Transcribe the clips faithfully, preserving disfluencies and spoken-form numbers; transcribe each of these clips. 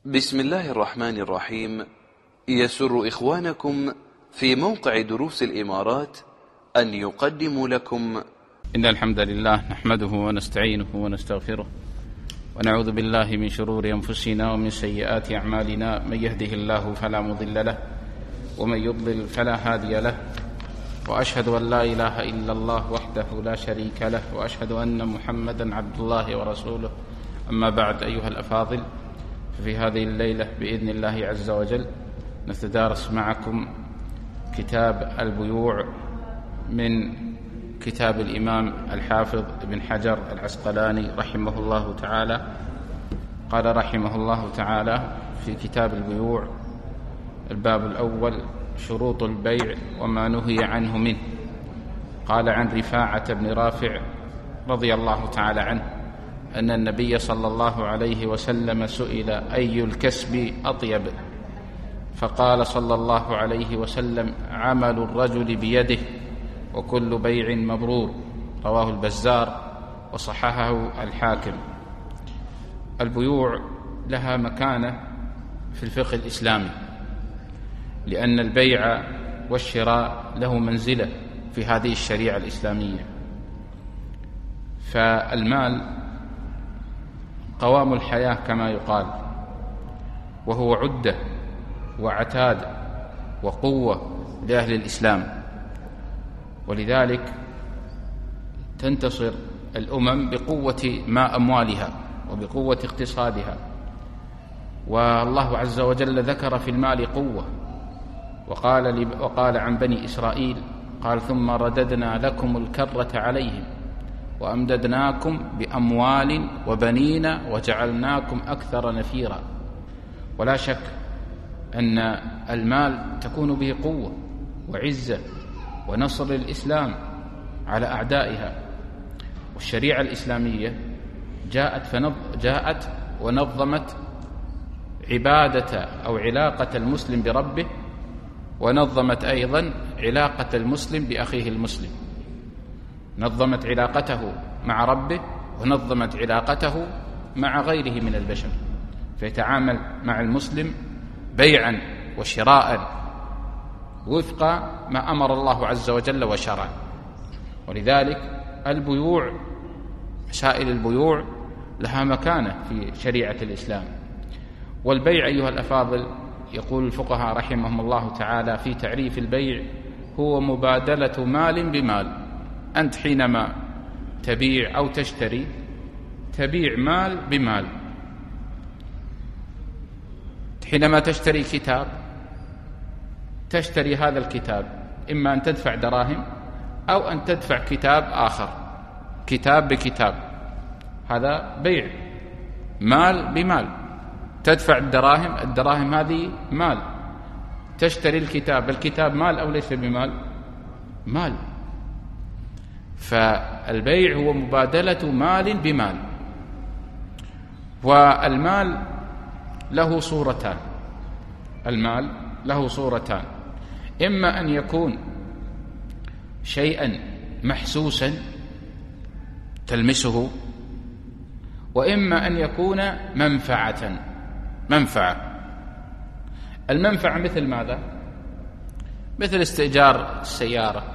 بسم الله الرحمن الرحيم. يسر إخوانكم في موقع دروس الإمارات أن يقدموا لكم إن الحمد لله نحمده ونستعينه ونستغفره ونعوذ بالله من شرور أنفسنا ومن سيئات أعمالنا. من يهده الله فلا مضل له ومن يضلل فلا هادي له، وأشهد أن لا إله إلا الله وحده لا شريك له، وأشهد أن محمدا عبد الله ورسوله. أما بعد، أيها الأفاضل، ففي هذه الليلة بإذن الله عز وجل نتدارس معكم كتاب البيوع من كتاب الإمام الحافظ ابن حجر العسقلاني رحمه الله تعالى. قال رحمه الله تعالى في كتاب البيوع: الباب الأول: شروط البيع وما نهي عنه منه. قال عن رفاعة بن رافع رضي الله تعالى عنه أن النبي صلى الله عليه وسلم سئل: أي الكسب أطيب؟ فقال صلى الله عليه وسلم: عمل الرجل بيده، وكل بيع مبرور. رواه البزار وصححه الحاكم. البيوع لها مكانة في الفقه الإسلامي، لأن البيع والشراء له منزلة في هذه الشريعة الإسلامية. فالمال قوام الحياة كما يقال، وهو عدة وعتاد وقوة لأهل الإسلام، ولذلك تنتصر الأمم بقوة ما أموالها وبقوة اقتصادها. والله عز وجل ذكر في المال قوة، وقال, وقال عن بني إسرائيل: قال: ثم رددنا لكم الكرة عليهم وأمددناكم بأموال وبنين وجعلناكم أكثر نفيرا. ولا شك أن المال تكون به قوة وعزة ونصر الإسلام على أعدائها. والشريعة الإسلامية جاءت, فنظ... جاءت ونظمت عبادة أو علاقة المسلم بربه، ونظمت أيضا علاقة المسلم بأخيه المسلم. نظمت علاقته مع ربه ونظمت علاقته مع غيره من البشر، فيتعامل مع المسلم بيعا وشراء وفق ما أمر الله عز وجل وشرع. ولذلك البيوع، مسائل البيوع لها مكانة في شريعة الإسلام. والبيع أيها الأفاضل، يقول الفقهاء رحمهم الله تعالى في تعريف البيع: هو مبادلة مال بمال. أنت حينما تبيع أو تشتري تبيع مال بمال. حينما تشتري كتاب تشتري هذا الكتاب، إما أن تدفع دراهم أو أن تدفع كتاب آخر، كتاب بكتاب. هذا بيع، مال بمال. تدفع الدراهم، الدراهم هذه مال. تشتري الكتاب، الكتاب مال أو ليس بمال؟ مال. فالبيع هو مبادلة مال بمال. والمال له صورتان. المال له صورتان: إما أن يكون شيئا محسوسا تلمسه، وإما أن يكون منفعة. منفعة المنفعة مثل ماذا؟ مثل استئجار السيارة،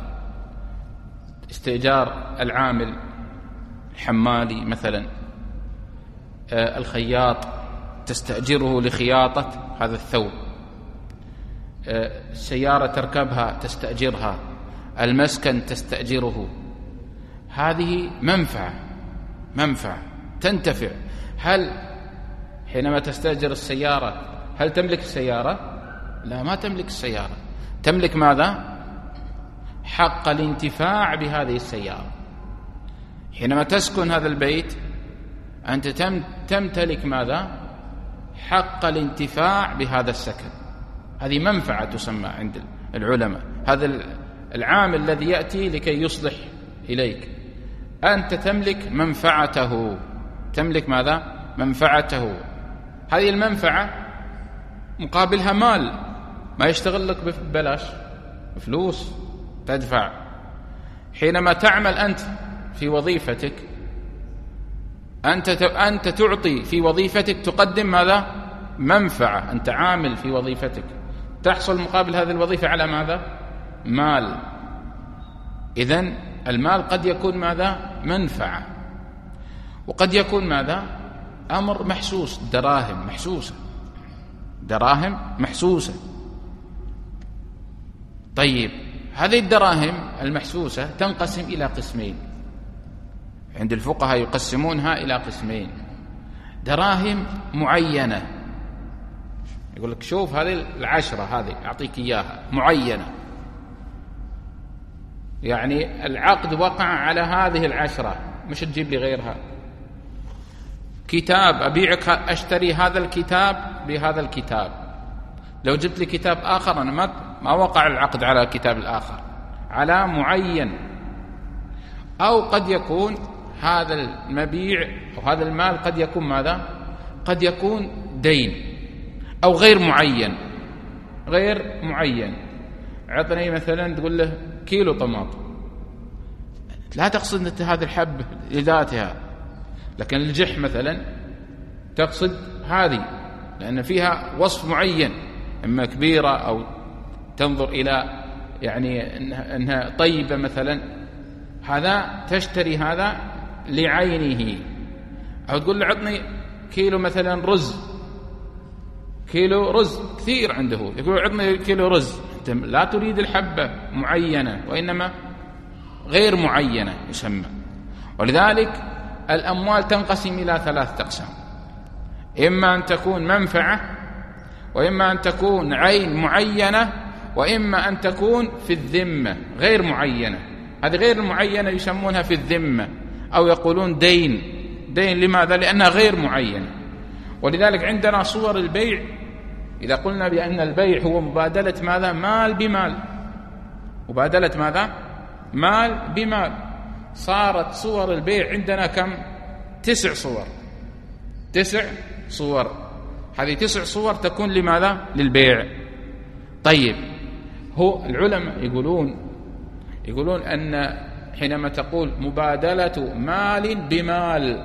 استئجار العامل الحمالي مثلا، آه الخياط تستأجره لخياطة هذا الثوب، آه السيارة تركبها تستأجرها، المسكن تستأجره. هذه منفعة، منفعة تنتفع. هل حينما تستأجر السيارة هل تملك السيارة؟ لا، ما تملك السيارة. تملك ماذا؟ حق الانتفاع بهذه السيارة. حينما تسكن هذا البيت أنت تمتلك ماذا؟ حق الانتفاع بهذا السكن. هذه منفعة تسمى عند العلماء. هذا العامل الذي يأتي لكي يصلح إليك، أنت تملك منفعته. تملك ماذا؟ منفعته. هذه المنفعة مقابلها مال، ما يشتغل لك ببلاش، بفلوس تدفع. حينما تعمل أنت في وظيفتك، أنت أنت تعطي في وظيفتك، تقدم ماذا؟ منفعة، أنت عامل في وظيفتك، تحصل مقابل هذه الوظيفة على ماذا؟ مال. إذن المال قد يكون ماذا؟ منفعة، وقد يكون ماذا؟ أمر محسوس، دراهم محسوسة، دراهم محسوسة. طيب هذه الدراهم المحسوسة تنقسم إلى قسمين، عند الفقهاء يقسمونها إلى قسمين: دراهم معينة، يقول لك شوف هذه العشرة هذه أعطيك إياها معينة، يعني العقد وقع على هذه العشرة، مش تجيب لي غيرها. كتاب أبيعك، أشتري هذا الكتاب بهذا الكتاب، لو جبت لي كتاب آخر أنا ما ما وقع العقد على الكتاب الآخر، على معين. أو قد يكون هذا المبيع أو هذا المال قد يكون ماذا؟ قد يكون دين أو غير معين، غير معين. عطني مثلا تقول له كيلو طماطم، لا تقصد أنت هذه الحبة لذاتها، لكن الجح مثلا تقصد هذه لأن فيها وصف معين، إما كبيرة أو تنظر إلى يعني أنها طيبة مثلا، هذا تشتري هذا لعينه. أو تقول له عطني كيلو مثلا رز، كيلو رز كثير عنده، يقول عطني كيلو رز، أنت لا تريد الحبة معينة وإنما غير معينة يسمى. ولذلك الأموال تنقسم إلى ثلاثة أقسام: إما أن تكون منفعة، وإما أن تكون عين معينة، وإما أن تكون في الذمة غير معينة. هذه غير المعينة يسمونها في الذمة، أو يقولون دين. دين لماذا؟ لأنها غير معينة. ولذلك عندنا صور البيع، إذا قلنا بأن البيع هو مبادلة ماذا؟ مال بمال، مبادلة ماذا؟ مال بمال. صارت صور البيع عندنا كم؟ تسع صور، تسع صور. هذه تسع صور تكون لماذا؟ للبيع. طيب هو العلماء يقولون يقولون أن حينما تقول مبادلة مال بمال،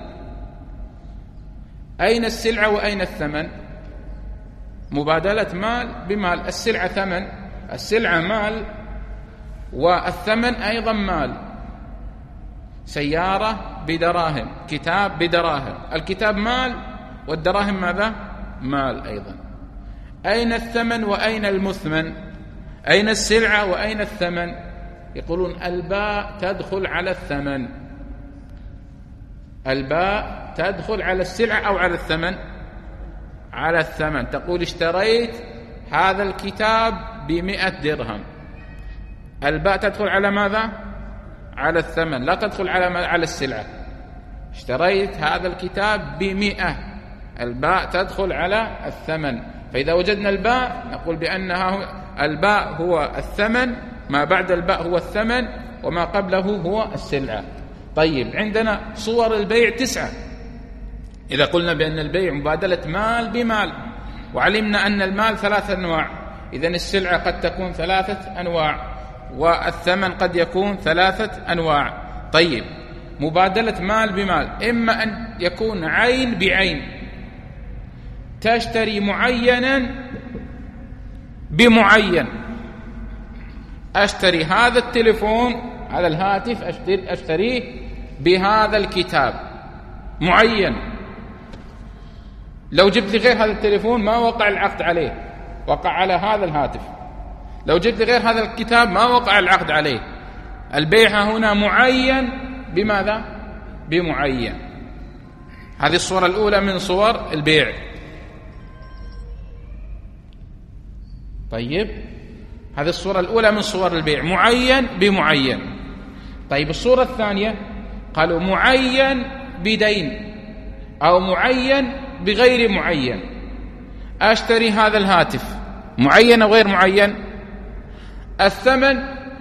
أين السلعة وأين الثمن؟ مبادلة مال بمال، السلعة ثمن، السلعة مال، والثمن أيضا مال. سيارة بدراهم، كتاب بدراهم، الكتاب مال والدراهم ماذا؟ مال أيضا. أين الثمن وأين المثمن؟ أين السلعة وأين الثمن؟ يقولون الباء تدخل على الثمن، الباء تدخل على السلعة أو على الثمن؟ على الثمن. تقول اشتريت هذا الكتاب بمئة درهم، الباء تدخل على ماذا؟ على الثمن، لا تدخل على على السلعة. اشتريت هذا الكتاب بمئة، الباء تدخل على الثمن. فإذا وجدنا الباء نقول بأنها الباء هو الثمن، ما بعد الباء هو الثمن، وما قبله هو السلعة. طيب عندنا صور البيع تسعة. إذا قلنا بأن البيع مبادلة مال بمال، وعلمنا أن المال ثلاثة أنواع، إذن السلعة قد تكون ثلاثة أنواع، والثمن قد يكون ثلاثة أنواع. طيب مبادلة مال بمال، إما أن يكون عين بعين، تشتري معينا بمعين، أشتري هذا التليفون، هذا الهاتف أشتري أشتريه بهذا الكتاب معين. لو جبت لي غير هذا التليفون ما وقع العقد عليه، وقع على هذا الهاتف. لو جبت لي غير هذا الكتاب ما وقع العقد عليه. البيع هنا معين بماذا؟ بمعين. هذه الصورة الأولى من صور البيع. طيب هذه الصورة الأولى من صور البيع، معين بمعين. طيب الصورة الثانية قالوا معين بدين، أو معين بغير معين. أشتري هذا الهاتف معين أو غير معين؟ الثمن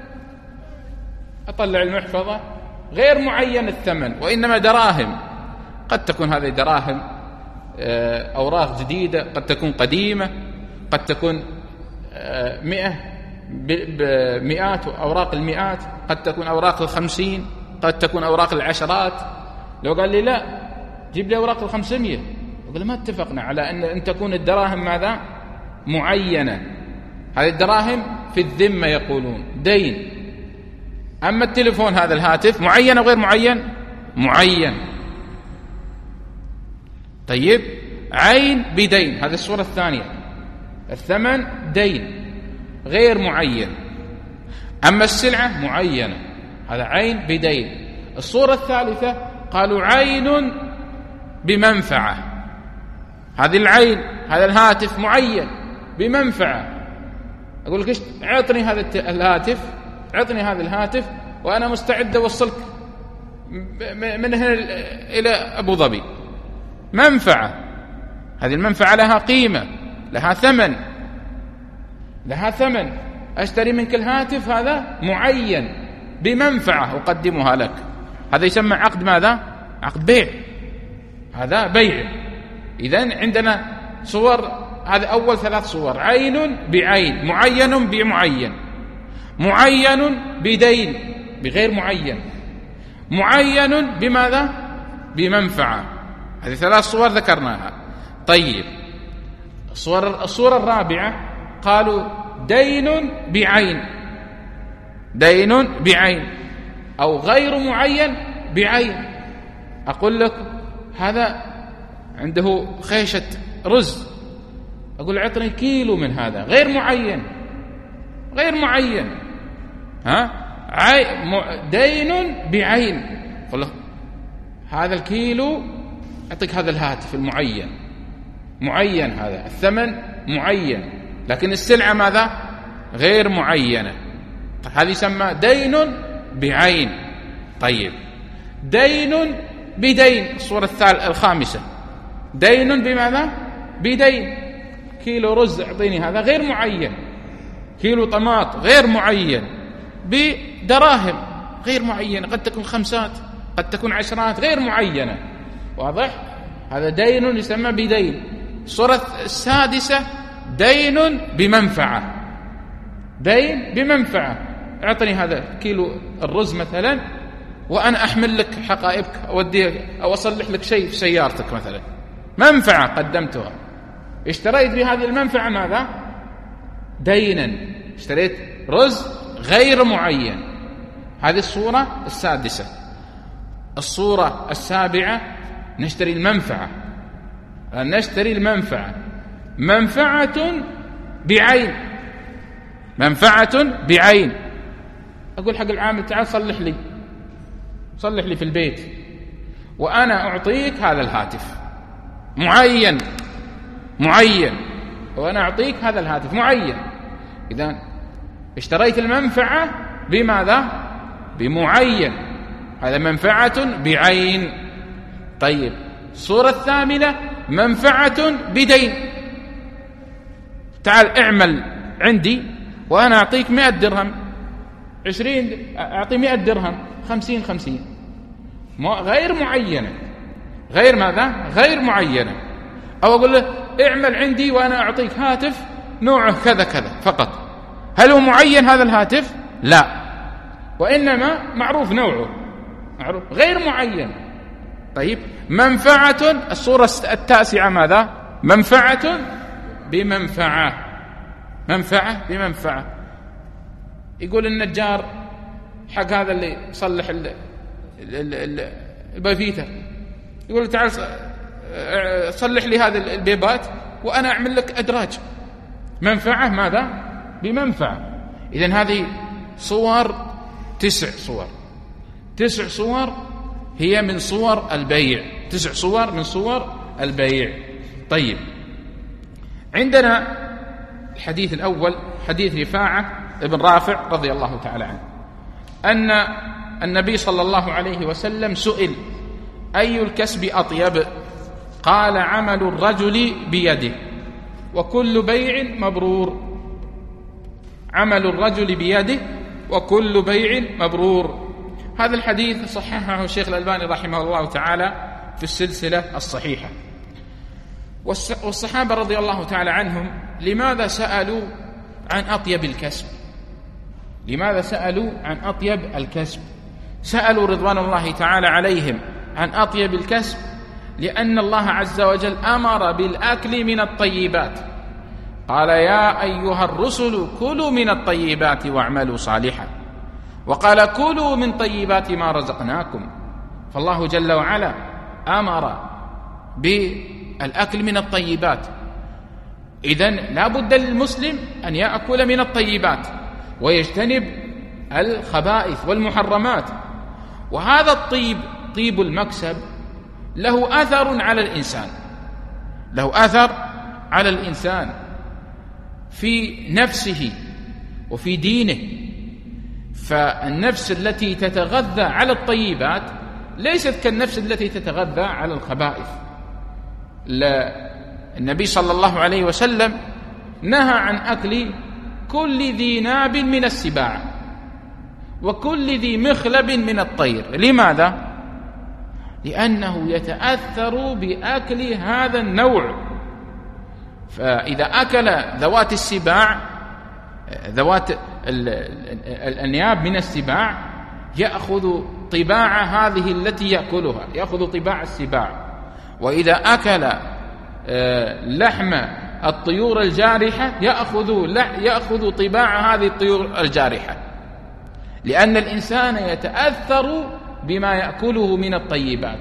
أطلع المحفظة غير معين الثمن، وإنما دراهم. قد تكون هذه دراهم أوراق جديدة، قد تكون قديمة، قد تكون مئة بمئات أوراق المئات، قد تكون أوراق الخمسين، قد تكون أوراق العشرات. لو قال لي لا جيب لي أوراق الخمسمية، يقول ما اتفقنا على أن, أن تكون الدراهم ماذا؟ معينة. هذه الدراهم في الذمة يقولون دين. أما التليفون هذا الهاتف معين أو غير معين؟ معين. طيب عين بدين، هذه الصورة الثانية، الثمن دين غير معين. أما السلعة معينة، هذا عين بدين. الصورة الثالثة قالوا عين بمنفعة، هذه العين هذا الهاتف معين بمنفعة. أقول لك اعطني هذا الهاتف، اعطني هذا الهاتف وأنا مستعد أوصلك من هنا إلى أبو ظبي. منفعة، هذه المنفعة لها قيمة، لها ثمن، لها ثمن. أشتري منك الهاتف هذا معين بمنفعة أقدمها لك، هذا يسمى عقد ماذا؟ عقد بيع، هذا بيع. إذن عندنا صور، هذا أول ثلاث صور، عين بعين، معين بمعين، معين بدين بغير معين، معين بماذا؟ بمنفعة. هذه ثلاث صور ذكرناها. طيب الصورة, الصورة الرابعة قالوا دين بعين، دين بعين أو غير معين بعين. أقول لك هذا عنده خيشة رز، أقول عطني كيلو من هذا، غير معين، غير معين، ها عي... دين بعين. أقول له هذا الكيلو أعطيك هذا الهاتف المعين، معين، هذا الثمن معين، لكن السلعة ماذا؟ غير معينة. هذه يسمى دين بعين. طيب دين بدين، الصورة الثالثة الخامسة، دين بماذا؟ بدين. كيلو رز أعطيني هذا غير معين، كيلو طماط غير معين، بدراهم غير معينة، قد تكون خمسات قد تكون عشرات غير معينة. واضح؟ هذا دين يسمى بدين. الصورة السادسة دين بمنفعة، دين بمنفعة. اعطني هذا كيلو الرز مثلا وأنا أحمل لك حقائبك، أوديك أو أصلح لك شيء في سيارتك مثلا، منفعة قدمتها، اشتريت بهذه المنفعة ماذا؟ دينا، اشتريت رز غير معين. هذه الصورة السادسة. الصورة السابعة نشتري المنفعة، نشتري المنفعة، منفعة بعين، منفعة بعين. أقول حق العامل تعال صلح لي، صلح لي في البيت وأنا أعطيك هذا الهاتف معين، معين، وأنا أعطيك هذا الهاتف معين. إذن اشتريت المنفعة بماذا؟ بمعين، هذا منفعة بعين. طيب الصورة الثامنة منفعة بدين، تعال اعمل عندي وأنا أعطيك مئة درهم، عشرين أعطي مئة درهم، خمسين خمسين، غير معينة، غير ماذا؟ غير معينة. أو أقول له اعمل عندي وأنا أعطيك هاتف نوعه كذا كذا فقط. هل هو معين هذا الهاتف؟ لا، وإنما معروف نوعه، معروف غير معين. طيب منفعة، الصورة التاسعة ماذا؟ منفعة بمنفعة، منفعة بمنفعة. يقول النجار حق هذا اللي يصلح البافيتا، يقول تعال صلح لي هذا البيبات وأنا أعمل لك أدراج، منفعة ماذا؟ بمنفعة. إذن هذه صور، تسع صور، تسع صور هي من صور البيع، تسع صور من صور البيع. طيب عندنا الحديث الأول حديث رفاعة ابن رافع رضي الله تعالى عنه أن النبي صلى الله عليه وسلم سئل أي الكسب أطيب؟ قال عمل الرجل بيده وكل بيع مبرور، عمل الرجل بيده وكل بيع مبرور. هذا الحديث صححه الشيخ الألباني رحمه الله تعالى في السلسلة الصحيحة. والصحابة رضي الله تعالى عنهم لماذا سألوا عن أطيب الكسب؟ لماذا سألوا عن أطيب الكسب؟ سألوا رضوان الله تعالى عليهم عن أطيب الكسب لأن الله عز وجل أمر بالأكل من الطيبات، قال يا أيها الرسل كلوا من الطيبات واعملوا صالحا، وقال كلوا من طيبات ما رزقناكم. فالله جل وعلا أمر بالأكل من الطيبات. إذن لا بد للمسلم أن يأكل من الطيبات ويجتنب الخبائث والمحرمات. وهذا الطيب، طيب المكسب، له أثر على الإنسان، له أثر على الإنسان في نفسه وفي دينه. فالنفس التي تتغذى على الطيبات ليست كالنفس التي تتغذى على الخبائث. النبي صلى الله عليه وسلم نهى عن أكل كل ذي ناب من السباع وكل ذي مخلب من الطير. لماذا؟ لأنه يتأثر بأكل هذا النوع. فإذا أكل ذوات السباع، ذوات الأنياب من السباع، يأخذ طباع هذه التي يأكلها، يأخذ طباع السباع. وإذا أكل لحم الطيور الجارحة يأخذ يأخذ طباع هذه الطيور الجارحة، لأن الإنسان يتأثر بما يأكله من الطيبات.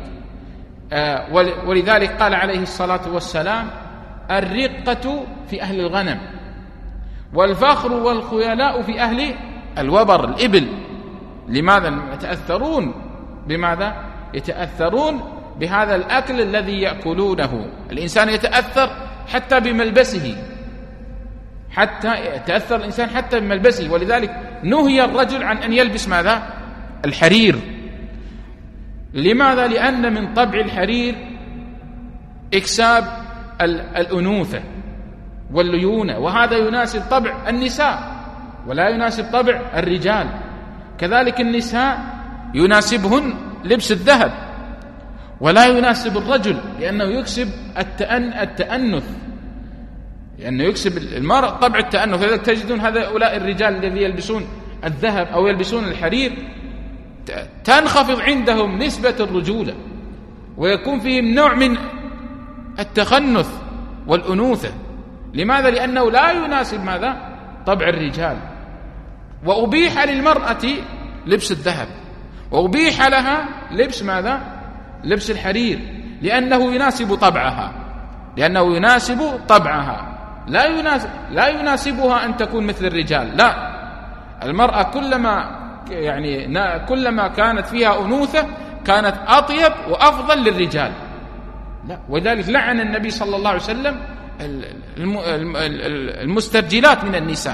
ولذلك قال عليه الصلاة والسلام الرقة في أهل الغنم والفخر والخيلاء في أهل الوبر، الإبل. لماذا؟ يتأثرون بماذا؟ يتأثرون بهذا الأكل الذي يأكلونه. الإنسان يتأثر حتى بملبسه، حتى يتأثر الإنسان حتى بملبسه. ولذلك نهي الرجل عن أن يلبس ماذا؟ الحرير. لماذا؟ لأن من طبع الحرير إكساب الأنوثة والليونة، وهذا يناسب طبع النساء ولا يناسب طبع الرجال. كذلك النساء يناسبهن لبس الذهب ولا يناسب الرجل، لأنه يكسب التأن التأنث، لأنه يكسب المرأة طبع التأنث. لذلك تجدون هؤلاء الرجال الذين يلبسون الذهب أو يلبسون الحرير تنخفض عندهم نسبة الرجولة، ويكون فيهم نوع من التخنث والأنوثة. لماذا؟ لأنه لا يناسب ماذا؟ طبع الرجال. وأبيح للمرأة لبس الذهب، وأبيح لها لبس ماذا؟ لبس الحرير، لأنه يناسب طبعها، لأنه يناسب طبعها. لا يناسب لا يناسبها أن تكون مثل الرجال، لا. المرأة كلما يعني كلما كانت فيها أنوثة كانت أطيب وأفضل للرجال. لا، ولذلك لعن النبي صلى الله عليه وسلم المسترجلات من النساء.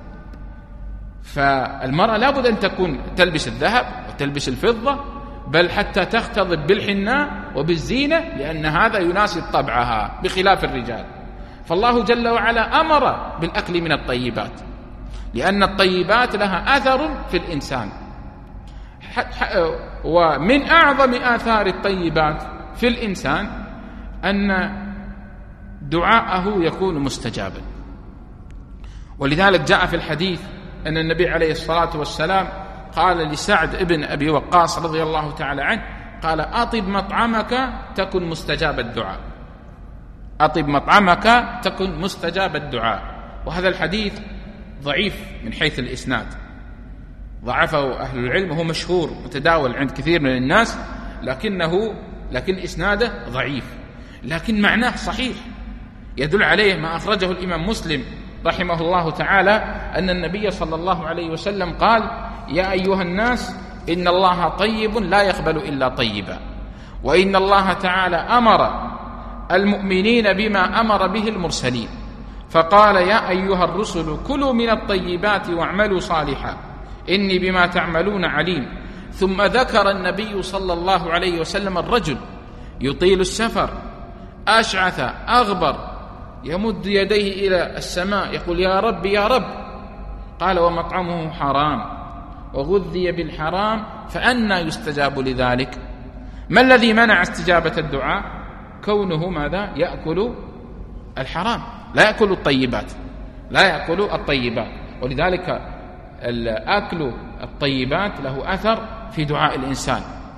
فالمرأة لابد أن تكون تلبس الذهب وتلبس الفضة، بل حتى تختضب بالحناء وبالزينة، لأن هذا يناسب طبعها بخلاف الرجال. فالله جل وعلا أمر بالأكل من الطيبات، لأن الطيبات لها أثر في الإنسان. ومن أعظم آثار الطيبات في الإنسان أن دعاءه يكون مستجابا. ولذلك جاء في الحديث أن النبي عليه الصلاة والسلام قال لسعد ابن أبي وقاص رضي الله تعالى عنه، قال أطب مطعمك تكن مستجاب الدعاء، أطب مطعمك تكن مستجاب الدعاء. وهذا الحديث ضعيف من حيث الإسناد، ضعفه أهل العلم، وهو مشهور متداول عند كثير من الناس، لكنه لكن إسناده ضعيف، لكن معناه صحيح. يدل عليه ما أخرجه الإمام مسلم رحمه الله تعالى أن النبي صلى الله عليه وسلم قال يا أيها الناس إن الله طيب لا يقبل إلا طيبا، وإن الله تعالى أمر المؤمنين بما أمر به المرسلين، فقال يا أيها الرسل كلوا من الطيبات واعملوا صالحا إني بما تعملون عليم. ثم ذكر النبي صلى الله عليه وسلم الرجل يطيل السفر أشعث أغبر يمد يديه إلى السماء يقول يا رب يا رب، قال ومطعمه حرام وغذي بالحرام فأنى يستجاب لذلك. ما الذي منع استجابة الدعاء؟ كونه ماذا؟ يأكل الحرام، لا يأكل الطيبات، لا يأكل الطيبات. ولذلك أكل الطيبات له أثر في دعاء الإنسان.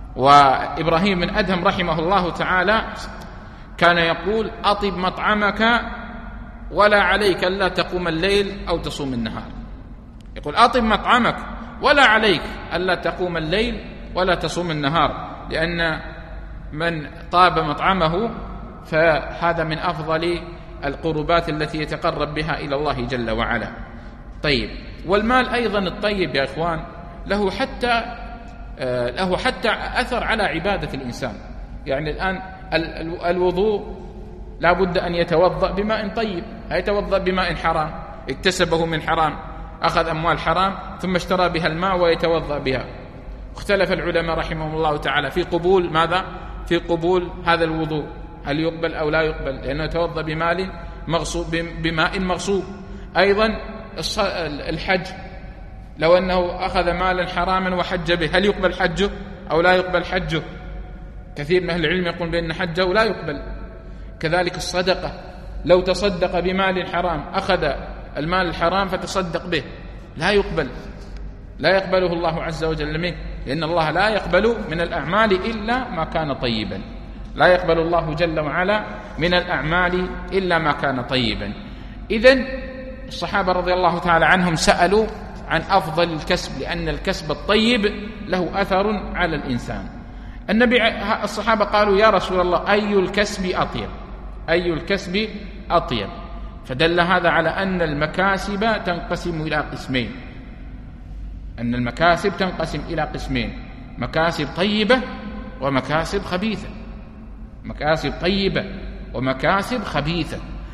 وإبراهيم بن أدهم رحمه الله تعالى كان يقول: أطب مطعمك ولا عليك ألا تقوم الليل أو تصوم النهار. يقول: أطب مطعمك ولا عليك ألا تقوم الليل ولا تصوم النهار، لأن من طاب مطعمه فهذا من أفضل القربات التي يتقرب بها إلى الله جل وعلا. طيب، والمال أيضا الطيب يا إخوان له حتى آه له حتى أثر على عبادة الإنسان. يعني الآن الوضوء لا بد أن يتوضأ بماء طيب، لا يتوضأ بماء حرام اكتسبه من حرام، أخذ أموال حرام ثم اشترى بها الماء ويتوضأ بها. اختلف العلماء رحمهم الله تعالى في قبول ماذا؟ في قبول هذا الوضوء، هل يقبل أو لا يقبل، لأنه يتوضأ بمال مغصوب بماء مغصوب. أيضا الحج، لو أنه أخذ مالا حراما وحج به، هل يقبل حجه أو لا يقبل حجه؟ كثير من أهل العلم يقول بأن حجه لا يقبل. كذلك الصدقة، لو تصدق بمال حرام، أخذ المال الحرام فتصدق به، لا يقبل، لا يقبله الله عز وجل منه، لأن الله لا يقبل من الأعمال إلا ما كان طيبا، لا يقبل الله جل وعلا من الأعمال إلا ما كان طيبا. إذن الصحابة رضي الله تعالى عنهم سألوا عن أفضل الكسب، لأن الكسب الطيب له أثر على الإنسان. النبي الصحابة قالوا: يا رسول الله، أي الكسب أطيب؟ أي الكسب أطيب؟ فدل هذا على أن المكاسب تنقسم إلى قسمين، أن المكاسب تنقسم إلى قسمين: مكاسب طيبة ومكاسب خبيثة، مكاسب طيبة ومكاسب خبيثة.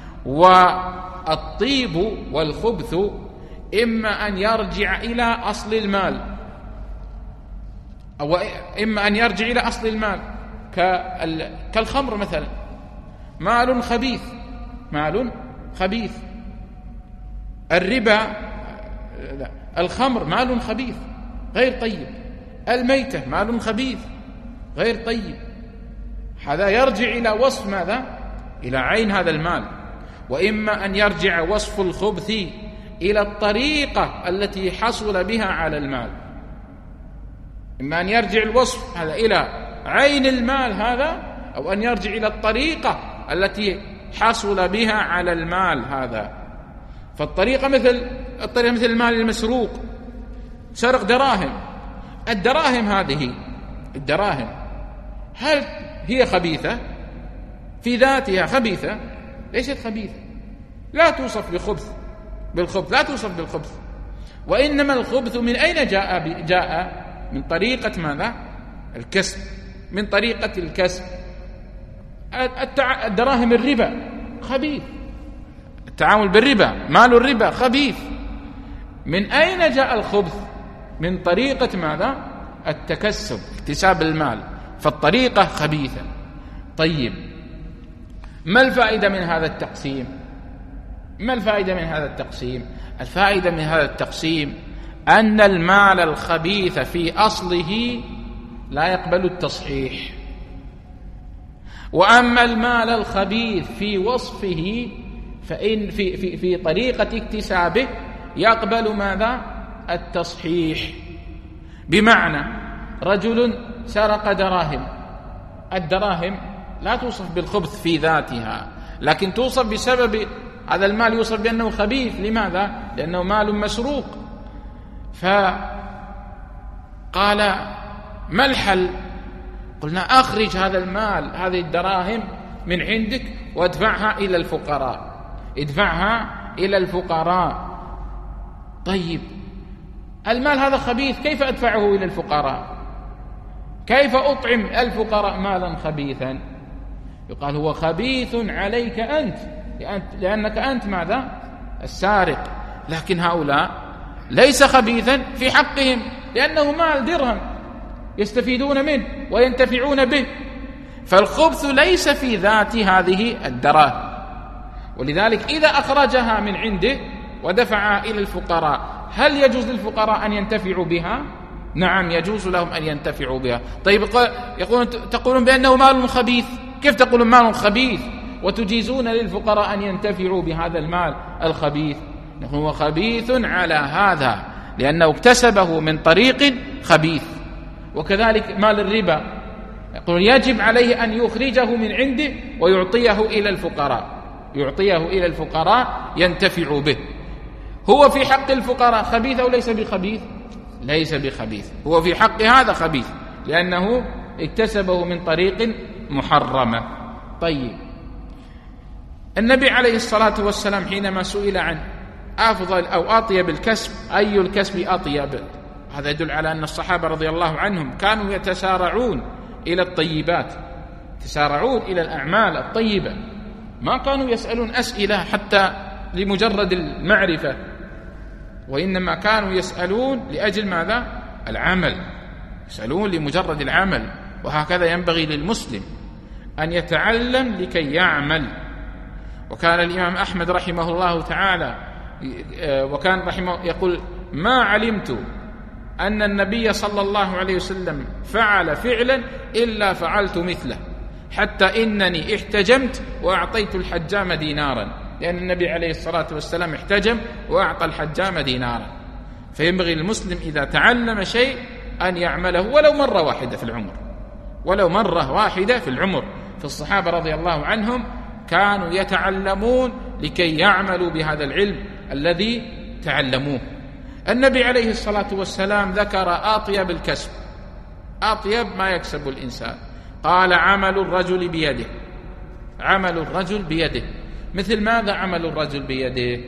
والطيب والخبث إما أن يرجع إلى أصل المال، أو إما أن يرجع إلى أصل المال كالخمر مثلا، مال خبيث، مال خبيث. الربا، لا، الخمر مال خبيث غير طيب. الميتة مال خبيث غير طيب. هذا يرجع إلى وصف ماذا؟ إلى عين هذا المال. وإما أن يرجع وصف الخبث إلى الطريقة التي حصل بها على المال، إما أن يرجع الوصف هذا إلى عين المال هذا، أو أن يرجع إلى الطريقة التي حصل بها على المال هذا. فالطريقة مثل الطريقة مثل المال المسروق، سرق دراهم، الدراهم هذه الدراهم هل هي خبيثة؟ في ذاتها خبيثة؟ ليست خبيثة، لا توصف بخبث بالخبث، لا توصف بالخبث. وإنما الخبث من أين جاء؟ جاء من طريقة ماذا؟ الكسب، من طريقة الكسب. الدراهم الربا خبيث، التعامل بالربا، مال الربا خبيث. من أين جاء الخبث؟ من طريقة ماذا؟ التكسب، اكتساب المال، فالطريقة خبيثة. طيب، ما الفائدة من هذا التقسيم؟ ما الفائدة من هذا التقسيم؟ الفائدة من هذا التقسيم أن المال الخبيث في أصله لا يقبل التصحيح، وأما المال الخبيث في وصفه فإن في, في, في طريقة اكتسابه يقبل ماذا؟ التصحيح. بمعنى رجل سرق دراهم، الدراهم لا توصف بالخبث في ذاتها، لكن توصف بسبب هذا المال، يوصف بأنه خبيث. لماذا؟ لأنه مال مسروق. فقال: ما الحل؟ قلنا: أخرج هذا المال، هذه الدراهم من عندك وادفعها إلى الفقراء، ادفعها إلى الفقراء. طيب، المال هذا خبيث، كيف أدفعه إلى الفقراء؟ كيف أطعم الفقراء مالا خبيثا؟ يقال: هو خبيث عليك أنت، لأنك أنت ماذا؟ السارق. لكن هؤلاء ليس خبيثا في حقهم، لأنه مال درهم يستفيدون منه وينتفعون به. فالخبث ليس في ذات هذه الدراهم، ولذلك إذا أخرجها من عنده ودفعها إلى الفقراء، هل يجوز للفقراء أن ينتفعوا بها؟ نعم، يجوز لهم أن ينتفعوا بها. طيب، يقولون تقولون بأنه مال خبيث، كيف تقولون مال خبيث وتجيزون للفقراء أن ينتفعوا بهذا المال الخبيث؟ هو خبيث على هذا، لأنه اكتسبه من طريق خبيث، وكذلك مال الربا، يقول يجب عليه أن يخرجه من عنده ويعطيه إلى الفقراء، يعطيه إلى الفقراء ينتفع به. هو في حق الفقراء خبيث أو ليس بخبيث؟ ليس بخبيث، هو في حق هذا خبيث لأنه اكتسبه من طريق محرمة. طيب، النبي عليه الصلاة والسلام حينما سئل عن أفضل أو أطيب الكسب، أي الكسب أطيب، هذا يدل على أن الصحابة رضي الله عنهم كانوا يتسارعون إلى الطيبات، يتسارعون إلى الأعمال الطيبة، ما كانوا يسألون أسئلة حتى لمجرد المعرفة، وإنما كانوا يسألون لأجل ماذا؟ العمل، يسألون لمجرد العمل. وهكذا ينبغي للمسلم أن يتعلم لكي يعمل. وكان الإمام أحمد رحمه الله تعالى وكان رحمه يقول: ما علمت أن النبي صلى الله عليه وسلم فعل فعلا إلا فعلت مثله، حتى إنني احتجمت وأعطيت الحجام دينارا، لأن النبي عليه الصلاة والسلام احتجم وأعطى الحجام دينارا. فينبغي للمسلم إذا تعلم شيء أن يعمله ولو مرة واحدة في العمر، ولو مرة واحدة في العمر. فالصحابة رضي الله عنهم كانوا يتعلمون لكي يعملوا بهذا العلم الذي تعلموه. النبي عليه الصلاة والسلام ذكر أطيب الكسب، أطيب ما يكسب الإنسان، قال: عمل الرجل بيده. عمل الرجل بيده، مثل ماذا عمل الرجل بيده؟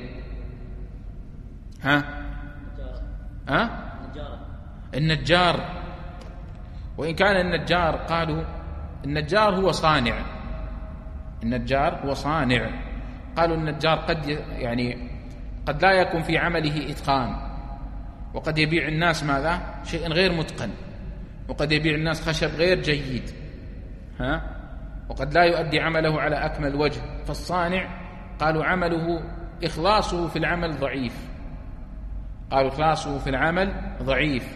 ها؟ ها؟ النجار. وإن كان النجار قالوا النجار هو صانع، النجار هو صانع. قالوا النجار قد يعني قد لا يكون في عمله إتقان، وقد يبيع الناس ماذا؟ شيء غير متقن، وقد يبيع الناس خشب غير جيد، ها؟ وقد لا يؤدي عمله على أكمل وجه. فالصانع قالوا عمله إخلاصه في العمل ضعيف، قالوا إخلاصه في العمل ضعيف.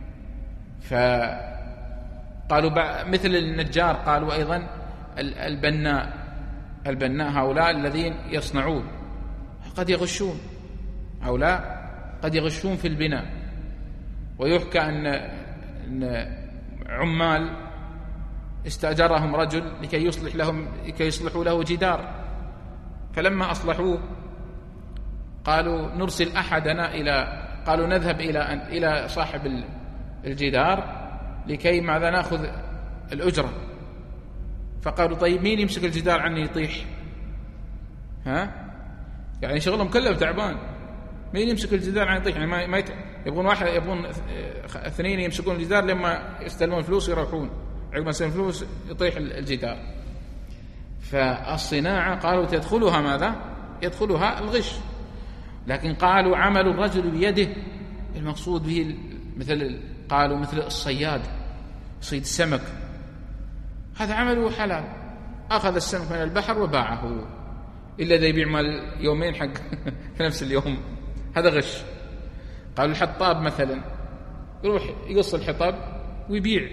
فقالوا مثل النجار قالوا أيضا البناء، البناء هؤلاء الذين يصنعون قد يغشون، هؤلاء قد يغشون في البناء. ويحكى أن عمال استأجرهم رجل لكي يصلح لهم لكي يصلحوا له جدار، فلما أصلحوه قالوا نرسل أحدنا إلى قالوا نذهب إلى إلى صاحب الجدار لكي ماذا نأخذ الأجرة. فقالوا طيب مين يمسك الجدار عني يطيح؟ ها؟ يعني شغلهم كله تعبان، مين يمسك الجدار عني يطيح؟ يعني ما, ما يت... يبغون واحد يبغون اثنين يمسكون الجدار لما يستلمون فلوس يروحون، عقب ما يستلمون فلوس يطيح الجدار. فالصناعة قالوا تدخلها ماذا؟ يدخلها الغش. لكن قالوا عمل الرجل بيده، المقصود به مثل قالوا مثل الصياد صيد السمك، هذا عمله حلال، أخذ السمك من البحر وباعه، إلا إذا يبيع مال يومين حق في نفس اليوم، هذا غش. قالوا الحطاب مثلا يروح يقص الحطب ويبيع،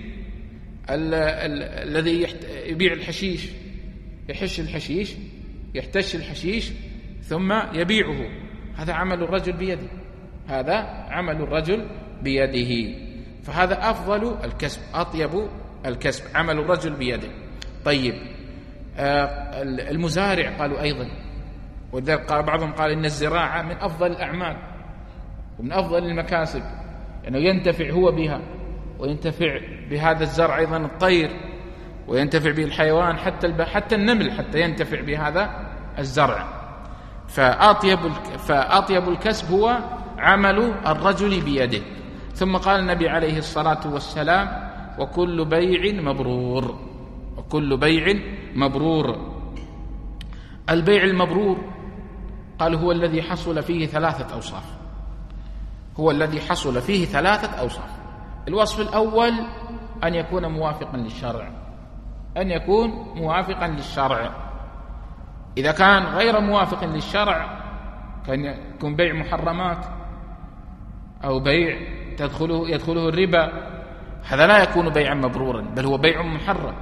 الذي يبيع الحشيش يحش الحشيش يحتش الحشيش ثم يبيعه، هذا عمل الرجل بيده، هذا عمل الرجل بيده. فهذا أفضل الكسب، أطيب الكسب، عمل الرجل بيده. طيب، المزارع قالوا أيضا، ولذلك قال بعضهم قال إن الزراعة من أفضل الأعمال ومن أفضل المكاسب، لأنه يعني ينتفع هو بها، وينتفع بهذا الزرع أيضا الطير، وينتفع به الحيوان حتى الب... حتى النمل حتى ينتفع بهذا الزرع. فأطيب فأطيب الكسب هو عمل الرجل بيده. ثم قال النبي عليه الصلاة والسلام: وكل بيع مبرور، وكل بيع مبرور. البيع المبرور قال هو الذي حصل فيه ثلاثة أوصاف، هو الذي حصل فيه ثلاثة أوصاف. الوصف الأول أن يكون موافقا للشرع، أن يكون موافقا للشرع. إذا كان غير موافق للشرع كان يكون بيع محرمات أو بيع تدخله يدخله الربا، هذا لا يكون بيعا مبرورا، بل هو بيع محرم.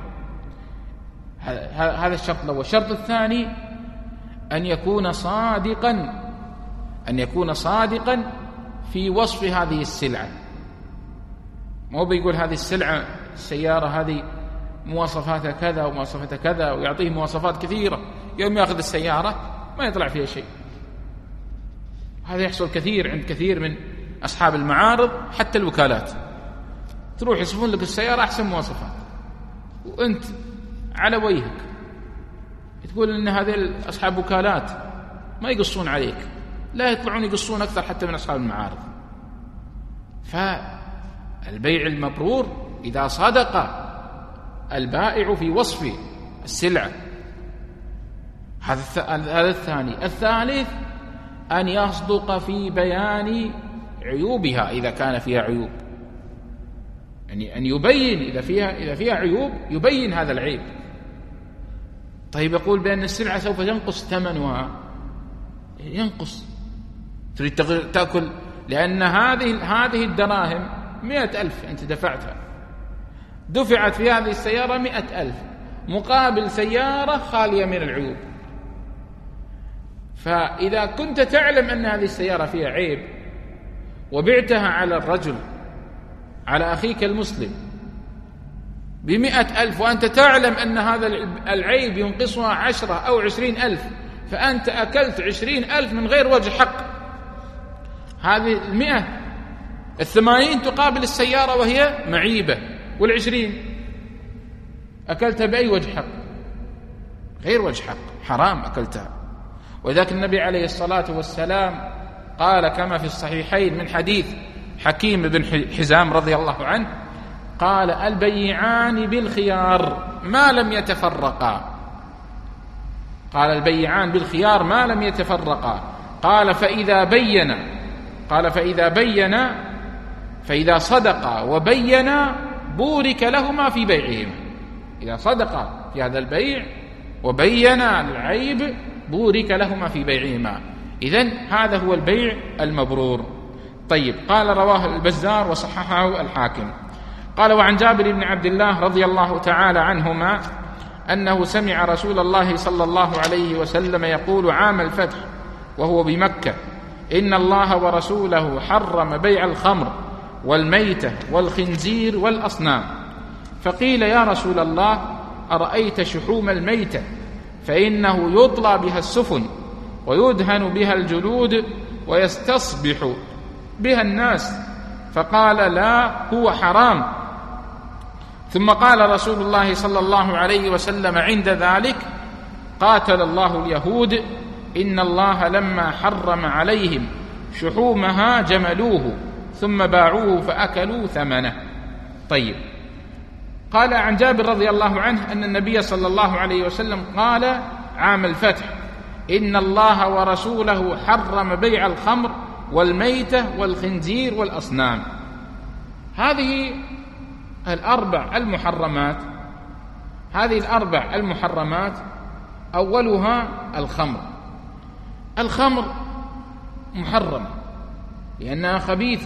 هذا الشرط الأول. الشرط الثاني أن يكون صادقا، أن يكون صادقا في وصف هذه السلعة، مو بيقول هذه السلعة السيارة هذه مواصفاتها كذا ومواصفاتها كذا ويعطيه مواصفات كثيرة، يوم يأخذ السيارة ما يطلع فيها شيء. هذا يحصل كثير عند كثير من أصحاب المعارض، حتى الوكالات تروح يصفون لك السيارة أحسن مواصفات، وأنت على وجهك تقول إن هذه أصحاب وكالات ما يقصون عليك، لا يطلعون يقصون أكثر حتى من أصحاب المعارض. فالبيع المبرور إذا صدق البائع في وصف السلعة، هذا الثاني. الثالث أن يصدق في بيان عيوبها إذا كان فيها عيوب، يعني أن يبين إذا فيها إذا فيها عيوب يبين هذا العيب. طيب يقول بأن السلعة سوف ينقص ثمنها، ينقص، تريد تأكل، لأن هذه هذه الدراهم مئة ألف أنت دفعتها، دفعت في هذه السيارة مئة ألف مقابل سيارة خالية من العيوب. فإذا كنت تعلم أن هذه السيارة فيها عيب وبعتها على الرجل، على أخيك المسلم بمئة ألف، وأنت تعلم أن هذا العيب ينقصها عشرة أو عشرين ألف، فأنت أكلت عشرين ألف من غير وجه حق. هذه المئة الثمانين تقابل السيارة وهي معيبة، والعشرين أكلتها بأي وجه حق؟ غير وجه حق، حرام أكلتها. وذلك النبي عليه الصلاة والسلام قال كما في الصحيحين من حديث حكيم بن حزام رضي الله عنه، قال البيعان بالخيار ما لم يتفرقا، قال البيعان بالخيار ما لم يتفرقا، قال فإذا بين قال فإذا بين فإذا صدقا وبينا بورك لهما في بيعهما. إذا صدقا في هذا البيع وبينا العيب بورك لهما في بيعهما. إذن هذا هو البيع المبرور. طيب، قال رواه البزار وصححه الحاكم. قال وعن جابر بن عبد الله رضي الله تعالى عنهما أنه سمع رسول الله صلى الله عليه وسلم يقول عام الفتح وهو بمكة: إن الله ورسوله حرم بيع الخمر والميتة والخنزير والأصنام. فقيل يا رسول الله أرأيت شحوم الميتة فإنه يطلى بها السفن ويدهن بها الجلود ويستصبح بها الناس. فقال لا، هو حرام. ثم قال رسول الله صلى الله عليه وسلم عند ذلك: قاتل الله اليهود، إن الله لما حرم عليهم شحومها جملوه ثم باعوه فأكلوا ثمنه. طيب، قال عن جابر رضي الله عنه أن النبي صلى الله عليه وسلم قال عام الفتح: إن الله ورسوله حرم بيع الخمر والميتة والخنزير والأصنام. هذه الأربع المحرمات هذه الأربع المحرمات أولها الخمر. الخمر محرمة لأنها خبيثة،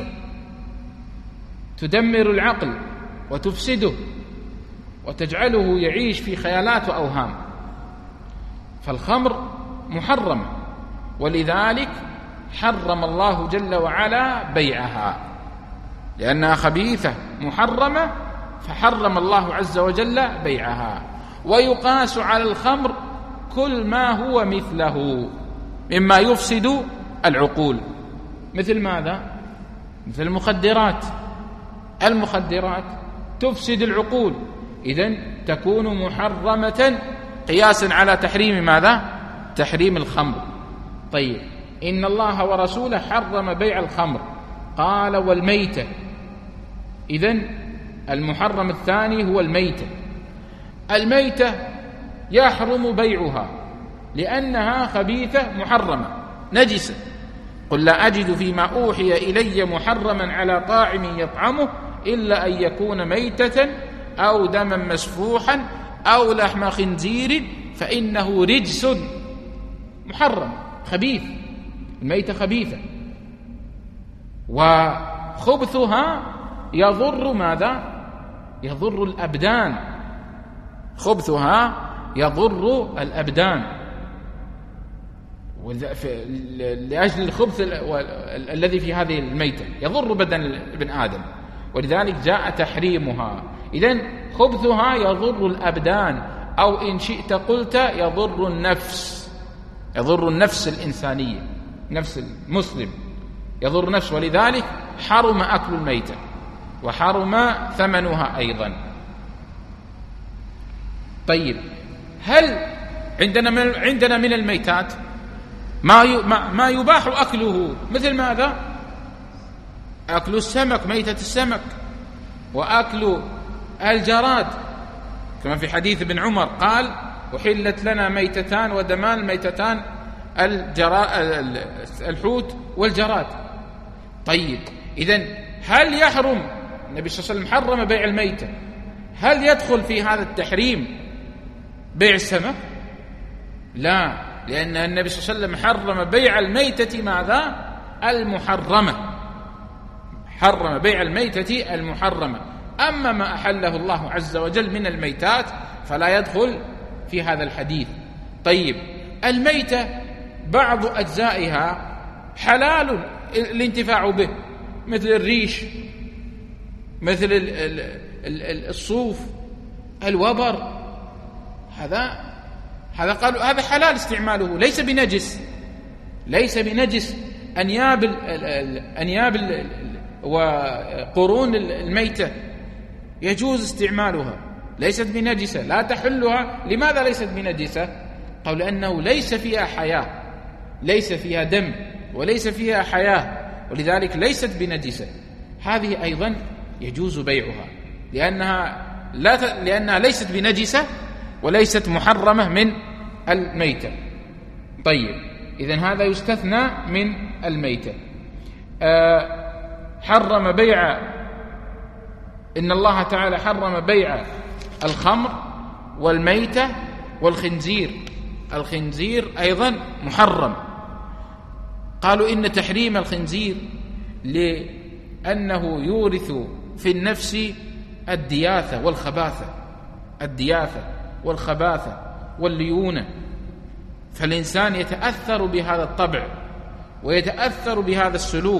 تدمر العقل وتفسده وتجعله يعيش في خيالات وأوهام، فالخمر محرمة، ولذلك حرم الله جل وعلا بيعها، لأنها خبيثة محرمة فحرم الله عز وجل بيعها. ويقاس على الخمر كل ما هو مثله مما يفسد العقول. مثل ماذا؟ مثل المخدرات. المخدرات تفسد العقول، إذن تكون محرمة قياسا على تحريم ماذا؟ تحريم الخمر. طيب، إن الله ورسوله حرم بيع الخمر، قال والميتة. إذن المحرم الثاني هو الميتة. الميتة يحرم بيعها لأنها خبيثة محرمة نجسة. قل لا أجد فيما أوحي إلي محرما على طاعم يطعمه إلا أن يكون ميتة أو دما مسفوحا أو لحم خنزير فإنه رجس. محرم، خبيث، الميتة خبيثة، وخبثها يضر ماذا؟ يضر الأبدان. خبثها يضر الأبدان، لأجل الخبث الذي في هذه الميتة يضر بدن ابن آدم. ولذلك جاء تحريمها. إذن خبثها يضر الأبدان، أو إن شئت قلت يضر النفس، يضر النفس الإنسانية، نفس المسلم يضر نفس، ولذلك حرم أكل الميتة وحرم ثمنها أيضا. طيب، هل عندنا من عندنا من الميتات ما ما يباح أكله؟ مثل ماذا؟ أكل السمك، ميتة السمك، وأكل الجراد، كما في حديث ابن عمر قال: أحلت لنا ميتتان ودمان، الميتتان الحوت والجراد. طيب، إذن هل يحرم؟ النبي صلى الله عليه وسلم حرم بيع الميتة، هل يدخل في هذا التحريم بيع السمك؟ لا، لأن النبي صلى الله عليه وسلم حرم بيع الميتة ماذا؟ المحرمة، حرم بيع الميتة المحرمة. أما ما أحله الله عز وجل من الميتات فلا يدخل في هذا الحديث. طيب، الميتة بعض أجزائها حلال الانتفاع به، مثل الريش، مثل الصوف، الوبر، هذا هذا قالوا هذا حلال استعماله، ليس بنجس، ليس بنجس. أنياب أنياب وقرون الميتة يجوز استعمالها، ليست بنجسة، لا تحلها. لماذا ليست بنجسة؟ قالوا لأنه ليس فيها حياة، ليس فيها دم، وليس فيها حياة، ولذلك ليست بنجسة. هذه أيضا يجوز بيعها، لأنها لا ت... لأنها ليست بنجسة وليست محرمة من الميتة. طيب، إذن هذا يستثنى من الميتة. أه حرم بيع، إن الله تعالى حرم بيع الخمر والميتة والخنزير، الخنزير أيضا محرم. قالوا إن تحريم الخنزير لأنه يورث في النفس الدياثة والخباثة، الدياثة والخباثة والليونة، فالإنسان يتأثر بهذا الطبع ويتأثر بهذا السلوك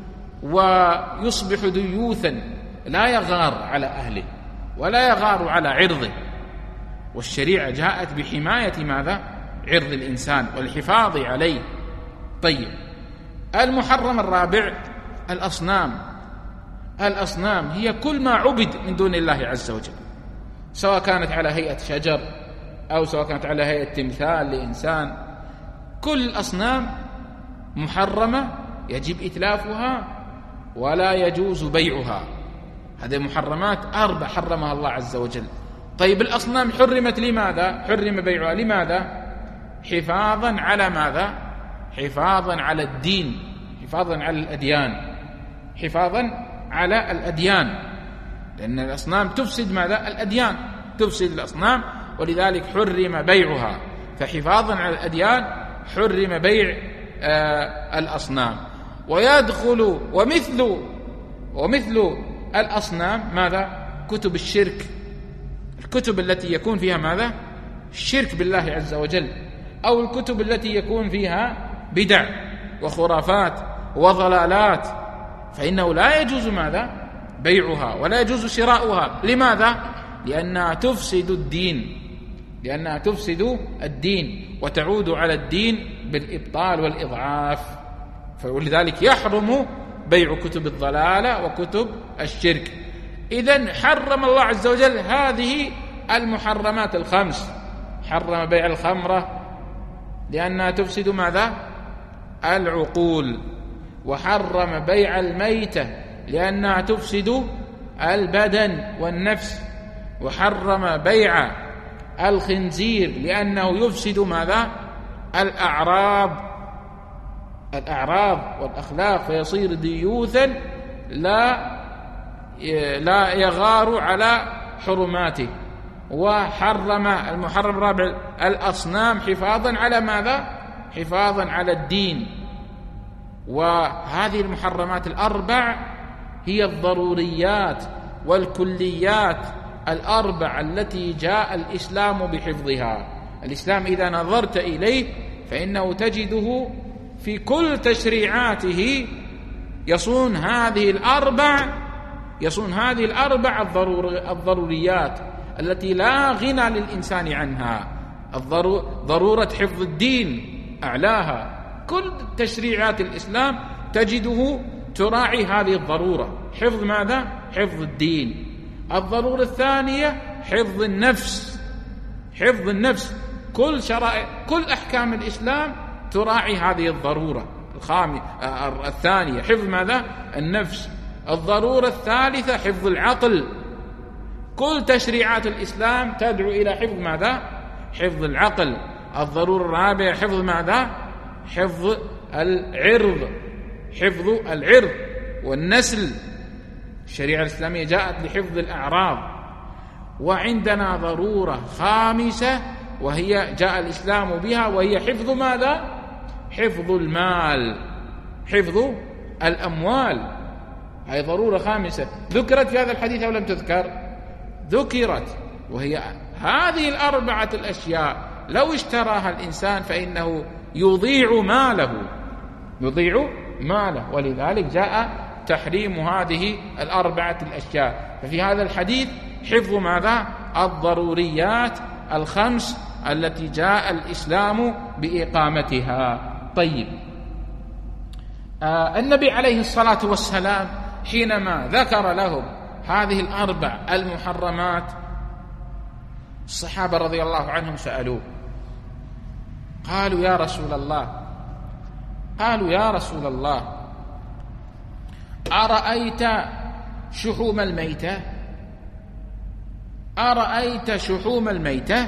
ويصبح ديوثا، لا يغار على أهله ولا يغار على عرضه. والشريعة جاءت بحماية ماذا؟ عرض الإنسان والحفاظ عليه. طيب، المحرم الرابع الأصنام. الأصنام هي كل ما عبد من دون الله عز وجل، سواء كانت على هيئة شجر أو سواء كانت على هيئة تمثال لإنسان. كل الأصنام محرمة، يجب إتلافها ولا يجوز بيعها. هذه محرمات أربع حرمها الله عز وجل. طيب، الأصنام حرمت لماذا؟ حرم بيعها لماذا؟ حفاظا على ماذا؟ حفاظا على الدين، حفاظا على الأديان، حفاظا على الأديان، لأن الأصنام تفسد ماذا؟ الأديان، تفسد الأصنام، ولذلك حرم بيعها. فحفاظا على الأديان حرم بيع آه الأصنام. ويدخل ومثل ومثل الأصنام ماذا؟ كتب الشرك، الكتب التي يكون فيها ماذا؟ الشرك بالله عز وجل، أو الكتب التي يكون فيها بدع وخرافات وضلالات، فإنه لا يجوز ماذا؟ بيعها ولا يجوز شراؤها. لماذا؟ لأنها تفسد الدين، لأنها تفسد الدين وتعود على الدين بالإبطال والإضعاف. فلذلك يحرم بيع كتب الضلالة وكتب الشرك. إذن حرم الله عز وجل هذه المحرمات الخمس. حرم بيع الخمرة لأنها تفسد ماذا؟ العقول. وحرم بيع الميتة لأنها تفسد البدن والنفس. وحرم بيع الخنزير لأنه يفسد ماذا؟ الأعراض، الأعراض والأخلاق، فيصير ديوثا لا لا يغار على حرماته. وحرم المحرم الرابع الأصنام حفاظا على ماذا؟ حفاظا على الدين. وهذه المحرمات الأربع هي الضروريات والكليات الأربع التي جاء الإسلام بحفظها. الإسلام إذا نظرت إليه فإنه تجده في كل تشريعاته يصون هذه الأربع يصون هذه الأربع الضرور الضروريات التي لا غنى للإنسان عنها. ضرورة حفظ الدين أعلاها، كل تشريعات الإسلام تجده تراعي هذه الضرورة، حفظ ماذا؟ حفظ الدين. الضرورة الثانية حفظ النفس، حفظ النفس، كل شرائع كل أحكام الإسلام تراعي هذه الضرورة. الخامسة الثانية حفظ ماذا؟ النفس. الضرورة الثالثة حفظ العقل، كل تشريعات الإسلام تدعو إلى حفظ ماذا؟ حفظ العقل. الضرورة الرابعة حفظ ماذا؟ حفظ العرض، حفظ العرض والنسل. الشريعة الإسلامية جاءت لحفظ الأعراض. وعندنا ضرورة خامسة وهي جاء الإسلام بها، وهي حفظ ماذا؟ حفظ المال، حفظ الأموال. هذه ضرورة خامسة ذكرت في هذا الحديث أو لم تذكر؟ ذكرت، وهي هذه الأربعة الأشياء لو اشتراها الإنسان فإنه يضيع ماله، يضيع ماله. ولذلك جاء تحريم هذه الأربعة الأشياء. ففي هذا الحديث حفظ ماذا؟ الضروريات الخمس التي جاء الإسلام بإقامتها. طيب، آه النبي عليه الصلاة والسلام حينما ذكر لهم هذه الأربع المحرمات، الصحابة رضي الله عنهم سألوه، قالوا يا رسول الله قالوا يا رسول الله أرأيت شحوم الميتة؟ أرأيت شحوم الميتة؟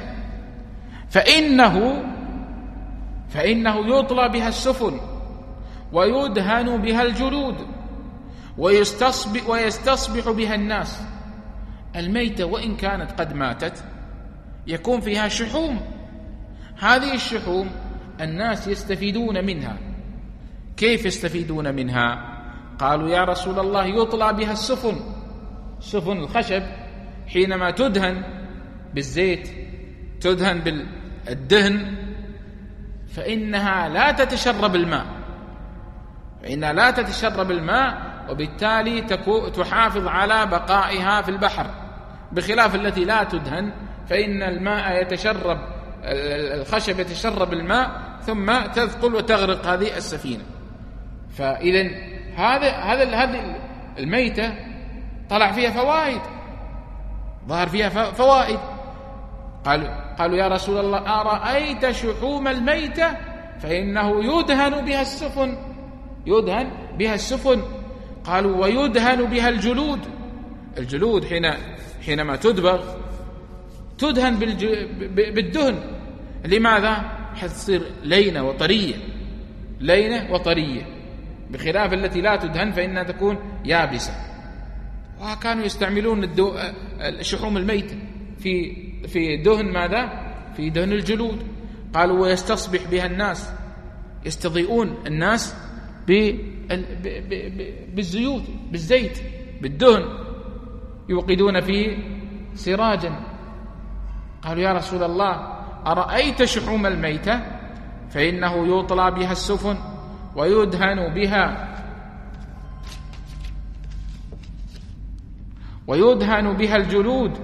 فإنه فإنه يطلى بها السفن ويدهن بها الجلود ويستصبح, ويستصبح بها الناس. الميتة وإن كانت قد ماتت يكون فيها شحوم، هذه الشحوم الناس يستفيدون منها. كيف يستفيدون منها؟ قالوا يا رسول الله يطلى بها السفن، سفن الخشب حينما تدهن بالزيت، تدهن بالدهن، فإنها لا تتشرب الماء، فإنها لا تتشرب الماء، وبالتالي تحافظ على بقائها في البحر، بخلاف التي لا تدهن فإن الماء يتشرب، الخشب يتشرب الماء ثم تثقل وتغرق هذه السفينة. فإذا هذا هذا هذه الميتة طلع فيها فوائد، ظهر فيها فوائد. قالوا قالوا يا رسول الله أرأيت شحوم الميتة؟ فإنه يدهن بها السفن، يدهن بها السفن. قالوا ويدهن بها الجلود، الجلود حين حينما تدبغ تدهن بالدهن. لماذا؟ حتى تصير لينة وطرية، لينة وطرية، بخلاف التي لا تدهن فإنها تكون يابسة. وكانوا يستعملون الشحوم الميتة في في دهن ماذا؟ في دهن الجلود. قالوا ويستصبح بها الناس، يستضيئون الناس بالزيوت، بالزيت، بالدهن، يوقدون فيه سراجا. قالوا يا رسول الله أرأيت شحوم الميتة؟ فإنه يطلى بها السفن ويدهن بها ويدهن بها الجلود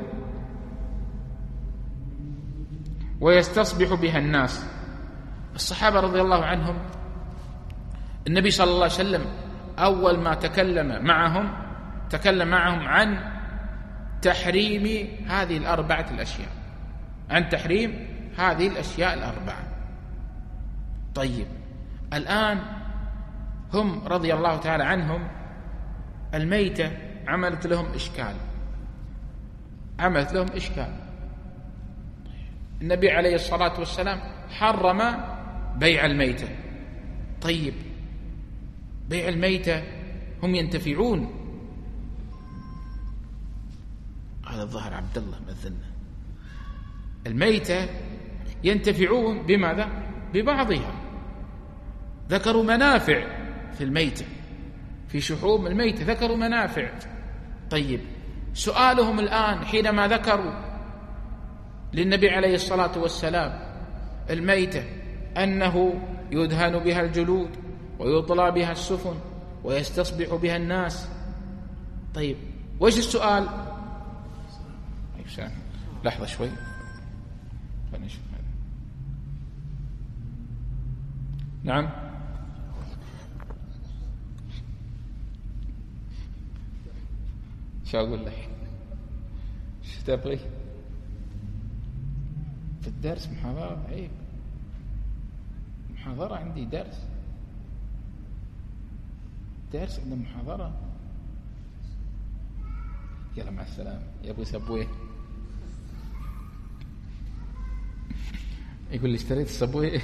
ويستصبح بها الناس. الصحابة رضي الله عنهم، النبي صلى الله عليه وسلم أول ما تكلم معهم تكلم معهم عن تحريم هذه الأربعة الأشياء، عن تحريم هذه الأشياء الأربعة. طيب، الآن هم رضي الله تعالى عنهم الميتة عملت لهم إشكال، عملت لهم إشكال. النبي عليه الصلاة والسلام حرم بيع الميتة. طيب، بيع الميتة هم ينتفعون، هذا الظهر عبد الله مذنة، الميتة ينتفعون بماذا؟ ببعضها. ذكروا منافع في الميتة، في شحوم الميتة ذكروا منافع. طيب، سؤالهم الآن حينما ذكروا للنبي عليه الصلاة والسلام الميتة أنه يدهن بها الجلود ويطلى بها السفن ويستصبح بها الناس، طيب وإيش السؤال؟ لحظة شوي خلينا نشوف. نعم شو أقول لك؟ شو تبغي؟ في الدرس محاضرة عيب، محاضرة عندي درس درس عندنا محاضرة. يلا مع السلامة يا أبو سبويه. يقول لي اشتريت السبويه.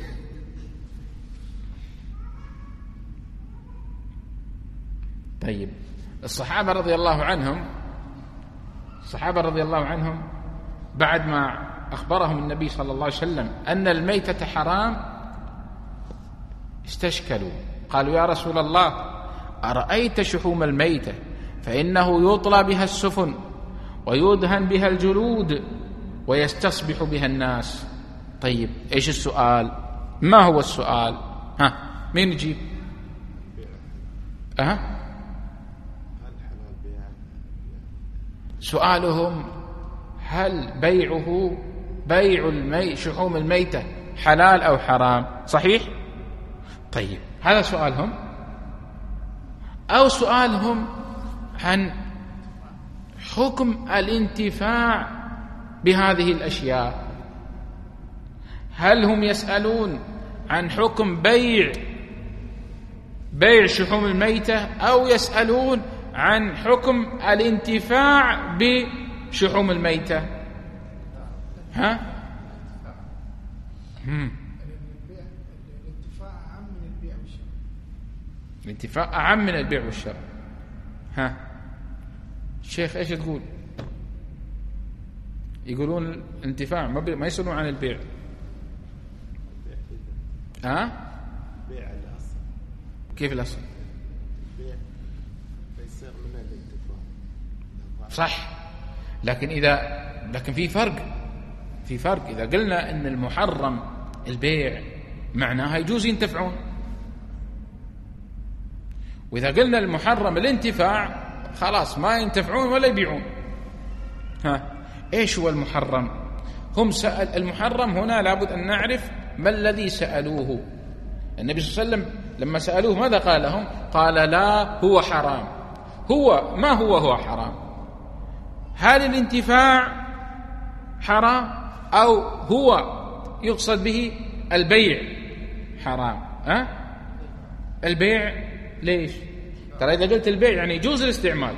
طيب الصحابة رضي الله عنهم الصحابة رضي الله عنهم بعد ما أخبرهم النبي صلى الله عليه وسلم أن الميتة حرام استشكلوا، قالوا يا رسول الله أرأيت شحوم الميتة فإنه يطلى بها السفن ويدهن بها الجلود ويستصبح بها الناس. طيب إيش السؤال؟ ما هو السؤال؟ ها مين يجيب؟ أه؟ سؤالهم هل بيعه بيع المي شحوم الميتة حلال أو حرام؟ صحيح؟ طيب هذا سؤالهم. أو سؤالهم عن حكم الانتفاع بهذه الأشياء. هل هم يسألون عن حكم بيع بيع شحوم الميتة أو يسألون عن حكم الانتفاع بشحوم الميتة؟ ها؟ هم. الانتفاع أعم من البيع والشراء. ها الشيخ ايش تقول؟ يقولون الانتفاع ما, ما يسألون عن البيع. ها بيع الأصل. كيف الأصل؟ بيع بيصير من الانتفاع. صح، لكن إذا لكن في فرق في فرق إذا قلنا إن المحرم البيع معناها يجوز ينتفعون، وإذا قلنا المحرم الانتفاع خلاص ما ينتفعون ولا يبيعون. ها إيش هو المحرم؟ هم سأل المحرم هنا لابد أن نعرف ما الذي سألوه. النبي صلى الله عليه وسلم لما سألوه ماذا قال لهم؟ قال لا هو حرام. هو ما هو هو حرام؟ هل الانتفاع حرام أو هو يقصد به البيع حرام؟ ها البيع ليش؟ ترى إذا قلت البيع يعني يجوز الاستعمال.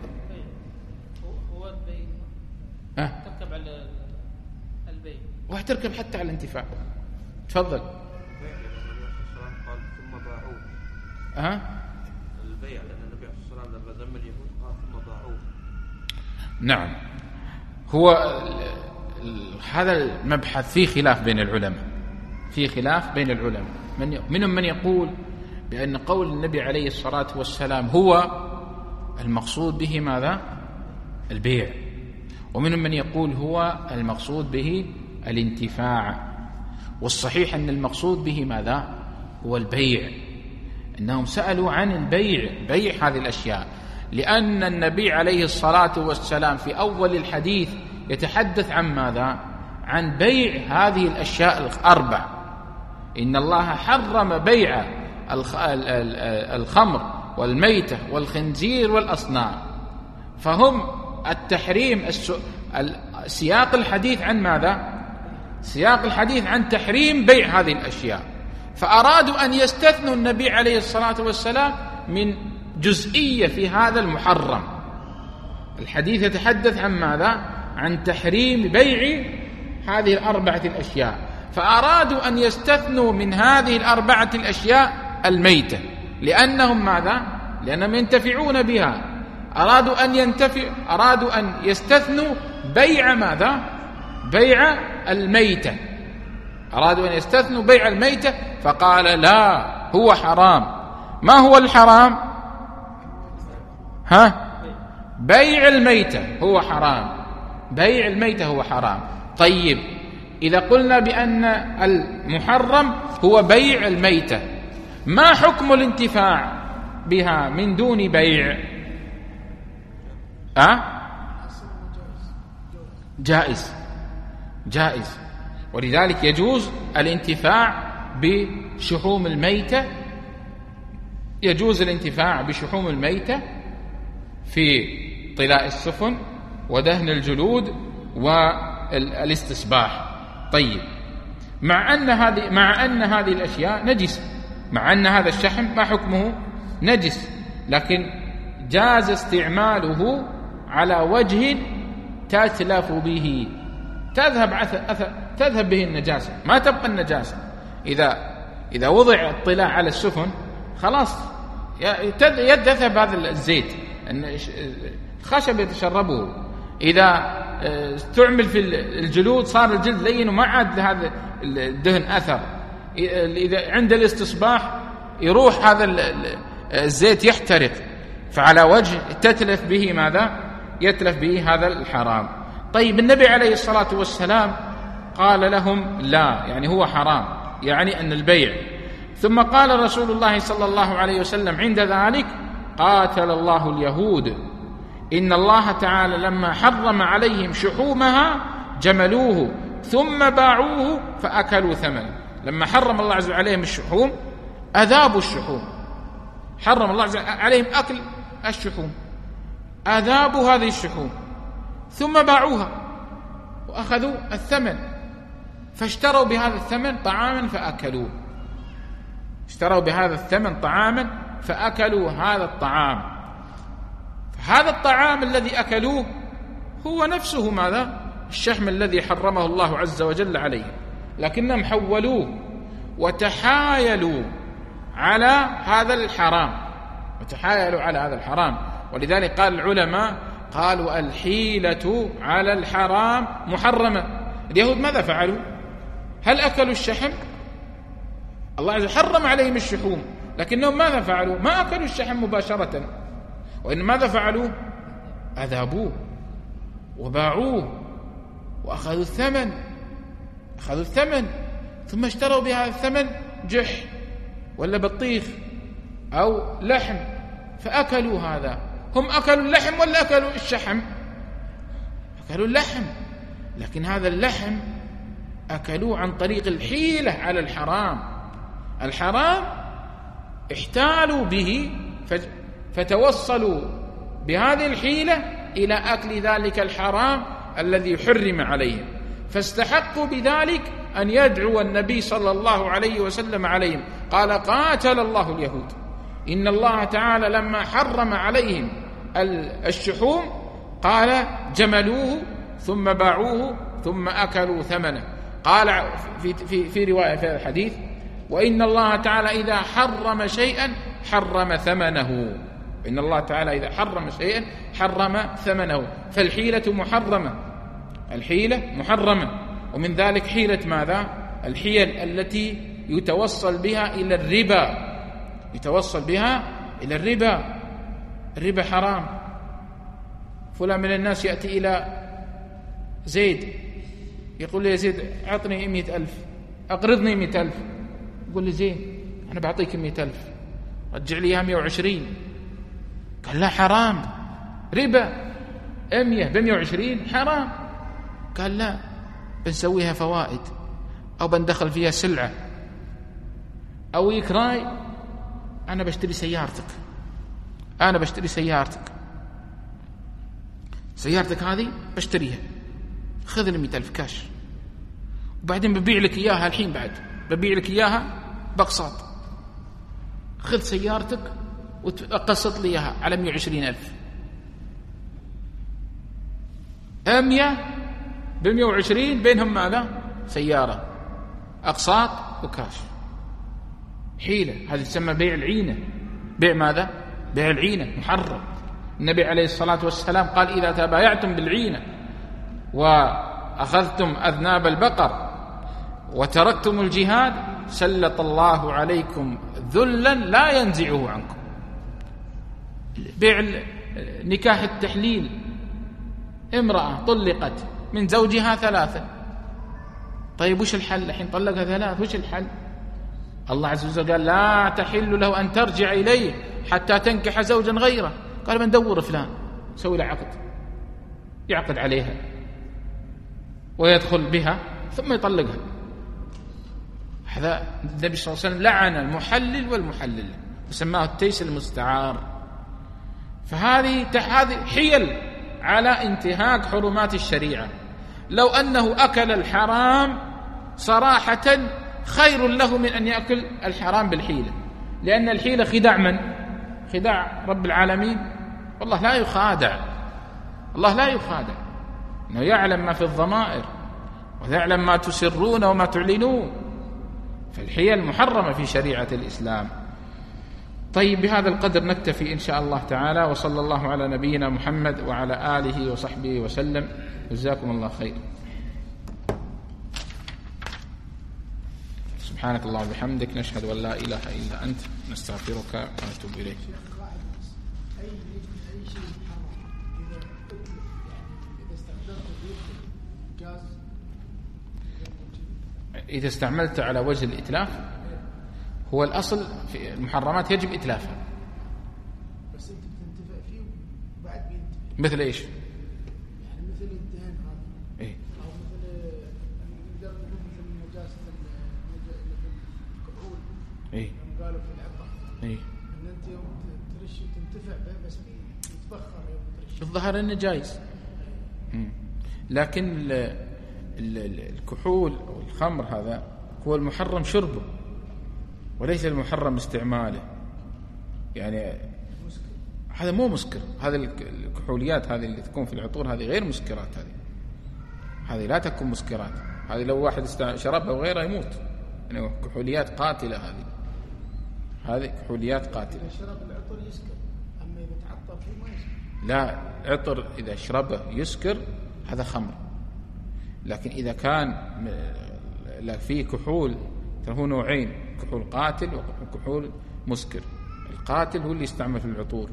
هو البيع ها تركب على البيع وتركب حتى على الانتفاع. تفضل. قال ثم باعوه. ها البيع لأن النبي عليه الصلاة والسلام لما ذم اليهود قال ثم باعوه. نعم. هو هذا المبحث فيه خلاف بين العلماء فيه خلاف بين العلماء من منهم من يقول بأن قول النبي عليه الصلاة والسلام هو المقصود به ماذا؟ البيع، ومنهم من يقول هو المقصود به الانتفاع. والصحيح أن المقصود به ماذا؟ هو البيع. إنهم سألوا عن البيع، بيع هذه الأشياء، لأن النبي عليه الصلاة والسلام في أول الحديث يتحدث عن ماذا؟ عن بيع هذه الأشياء الأربع. إن الله حرم بيع الخمر والميتة والخنزير والأصنام. فهم التحريم سياق الحديث عن ماذا؟ سياق الحديث عن تحريم بيع هذه الأشياء، فأرادوا أن يستثنوا النبي عليه الصلاة والسلام من جزئية في هذا المحرم. الحديث يتحدث عن ماذا؟ عن تحريم بيع هذه الأربعة الأشياء، فأرادوا أن يستثنوا من هذه الأربعة الأشياء الميتة، لأنهم ماذا؟ لأنهم ينتفعون بها. أرادوا أن ينتفع أرادوا أن يستثنوا بيع ماذا؟ بيع الميتة. أرادوا أن يستثنوا بيع الميتة، فقال لا هو حرام. ما هو الحرام؟ ها بيع الميتة هو حرام، بيع الميتة هو حرام. طيب إذا قلنا بأن المحرم هو بيع الميتة، ما حكم الانتفاع بها من دون بيع؟ أه؟ جائز جائز ولذلك يجوز الانتفاع بشحوم الميتة، يجوز الانتفاع بشحوم الميتة في طلاء السفن ودهن الجلود والاستصباح. طيب، مع أن هذه مع أن هذه الأشياء نجسة، مع أن هذا الشحم ما حكمه نجس، لكن جاز استعماله على وجه تتلف به، تذهب أثر تذهب به النجاسة، ما تبقى النجاسة. إذا إذا وضع الطلاء على السفن خلاص يذهب هذا الزيت، الخشب يتشربه. إذا استعمل في الجلود صار الجلد لين وما عاد لهذا الدهن أثر. إذا عند الاستصباح يروح هذا الزيت يحترق، فعلى وجه تتلف به ماذا؟ يتلف به هذا الحرام. طيب، النبي عليه الصلاة والسلام قال لهم لا، يعني هو حرام، يعني أن البيع. ثم قال رسول الله صلى الله عليه وسلم عند ذلك: قاتل الله اليهود، إن الله تعالى لما حرم عليهم شحومها جملوه ثم باعوه فأكلوا ثمنه. لما حرم الله عز وجل عليهم الشحوم أذابوا الشحوم، حرم الله عز وجل عليهم أكل الشحوم، أذابوا هذه الشحوم ثم باعوها وأخذوا الثمن، فاشتروا بهذا الثمن طعاما فأكلوه، اشتروا بهذا الثمن طعاما فأكلوا هذا الطعام. هذا الطعام الذي أكلوه هو نفسه ماذا؟ الشحم الذي حرمه الله عز وجل عليه، لكنهم حولوه وتحايلوا على هذا الحرام، وتحايلوا على هذا الحرام. ولذلك قال العلماء، قالوا الحيلة على الحرام محرمة. اليهود ماذا فعلوا؟ هل أكلوا الشحم؟ الله عز وجل حرم عليهم الشحوم، لكنهم ماذا فعلوا؟ ما أكلوا الشحم مباشرة، وإن ماذا فعلوا؟ أذابوه وباعوه وأخذوا الثمن، أخذوا الثمن ثم اشتروا بهذا الثمن جح ولا بطيخ أو لحم فأكلوا هذا. هم أكلوا اللحم ولا أكلوا الشحم؟ أكلوا اللحم، لكن هذا اللحم أكلوه عن طريق الحيلة على الحرام. الحرام احتالوا به فتوصلوا بهذه الحيلة إلى أكل ذلك الحرام الذي حرم عليهم، فاستحقوا بذلك أن يدعو النبي صلى الله عليه وسلم عليهم. قال: قاتل الله اليهود، إن الله تعالى لما حرم عليهم الشحوم قال جملوه ثم باعوه ثم أكلوا ثمنه. قال في, في, في رواية في الحديث: وإن الله تعالى إذا حرم شيئا حرم ثمنه، إن الله تعالى إذا حرم شيئا حرم ثمنه. فالحيلة محرمة، الحيلة محرمة، ومن ذلك حيلة ماذا؟ الحيل التي يتوصل بها إلى الربا، يتوصل بها إلى الربا. الربا حرام. فلان من الناس يأتي إلى زيد يقول لي: يا زيد أعطني مئة ألف، أقرضني مئة ألف. يقول لي: زين، أنا بعطيك مئة ألف، رجع لي مئة وعشرين. قال: لا، حرام، ربا. مئة بمئة وعشرين حرام. قال: لا، بنسويها فوائد أو بندخل فيها سلعة أو يكراي. أنا بشتري سيارتك، أنا بشتري سيارتك سيارتك هذه بشتريها، خذ لي مئة ألف كاش، وبعدين ببيع لك إياها الحين، بعد ببيع لك إياها بقساط. خذ سيارتك وتقسط لي إياها على مئة وعشرين ألف. مئة بمئة وعشرين بينهم ماذا؟ سيارة، أقساط وكاش. حيلة، هذه تسمى بيع العينة. بيع ماذا؟ بيع العينة محرم. النبي عليه الصلاة والسلام قال: إذا تبايعتم بالعينة وأخذتم أذناب البقر وتركتم الجهاد سلط الله عليكم ذلا لا ينزعه عنكم. بيع نكاح التحليل، امرأة طلقت من زوجها ثلاثة، طيب وش الحل؟ الحين طلقها ثلاث، وش الحل؟ الله عز وجل قال: لا تحل له أن ترجع إليه حتى تنكح زوجا غيره. قال: بندور فلان، سوي له عقد. يعقد عليها ويدخل بها ثم يطلقها. هذا النبي صلى الله عليه وسلم لعن المحلل والمحلل وسماه التيس المستعار. فهذه هذه حيل على انتهاك حرمات الشريعة. لو أنه أكل الحرام صراحة خير له من أن يأكل الحرام بالحيلة، لأن الحيلة خداع من؟ خداع رب العالمين. والله لا يخادع، الله لا يخادع، إنه يعلم ما في الضمائر ويعلم ما تسرون وما تعلنون. فالحيل محرمة في شريعة الإسلام. طيب بهذا القدر نكتفي إن شاء الله تعالى، وصلى الله على نبينا محمد وعلى آله وصحبه وسلم. جزاكم الله خير. سبحانك اللهم وبحمدك، نشهد أن لا إله إلا أنت، نستغفرك ونتوب إليك. إذا استعملت على وجه الإتلاف، هو الأصل في المحرمات يجب إتلافها، بس أنت بتنتفع فيه وبعد بينتفع. مثل إيش؟ يعني مثل الدهان هذا، إيه؟ أو مثل نقدر نقول مثل نجاسة الكحول، إيه؟ يوم قالوا في العطر، إيه؟ إن أنت يوم ترش تنتفع به بس بيتبخر يوم ترش. الظاهر إنه جايز، لكن ال ال الكحول أو الخمر هذا هو المحرم شربه وليس المحرم استعماله. يعني هذا مو مسكر، هذه الكحوليات هذه اللي تكون في العطور هذه غير مسكرات، هذه هذه لا تكون مسكرات. هذه لو واحد شربها وغيره يموت، يعني كحوليات قاتلة. هذه هذه كحوليات قاتلة. إذا شرب العطر يسكر، أما إذا تعطر فيه ما يسكر. لا، عطر إذا شربه يسكر هذا خمر. لكن إذا كان لا فيه كحول، هو نوعين، كحول قاتل وكحول مسكر. القاتل هو اللي يستعمل في العطور،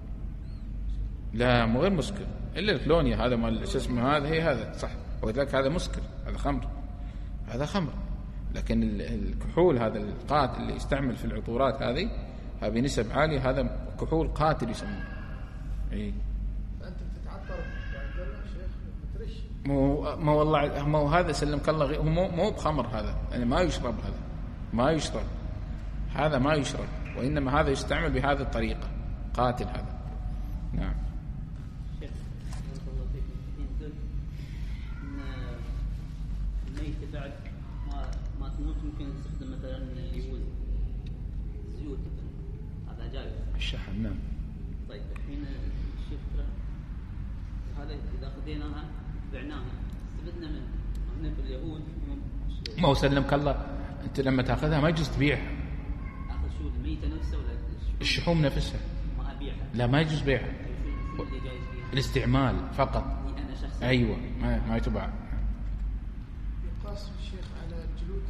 لا مو غير مسكر إلا الكلونيا، هذا ما شو اسمه، هذا هي هذا صح، ولذلك هذا مسكر، هذا خمر، هذا خمر. لكن الكحول هذا القاتل اللي يستعمل في العطورات هذه هذا بنسب عالية، هذا كحول قاتل يسمونه. إيه. فأنت بتتعطر قال له شيخ بترش. مو ما والله ما هو هذا سلمك الله، هو مو مو بخمر هذا، يعني ما يشرب، هذا ما يشرب، هذا ما يشرب، وإنما هذا يستعمل بهذه الطريقة، قاتل هذا. نعم. شيخ الله فيك، يقول إن الميت بعد ما ما تموت ممكن نستخدم مثلا اليود زيوت، هذا جائز الشحن. نعم. طيب الحين الشفرة هذا إذا خذيناها بعناها استفدنا منه، احنا في اليهود ما هو سلمك الله، أنت لما تأخذها ما يجوز تبيعها. أخذ شو الميتة نفسها ولا الشحوم نفسها؟ ما أبيعها. لا ما يجوز بيعها، شو اللي جايز فيها؟ الاستعمال فقط. أنا شخصيا أيوة ما ما يتباع. يقاس الشيخ على الجلود.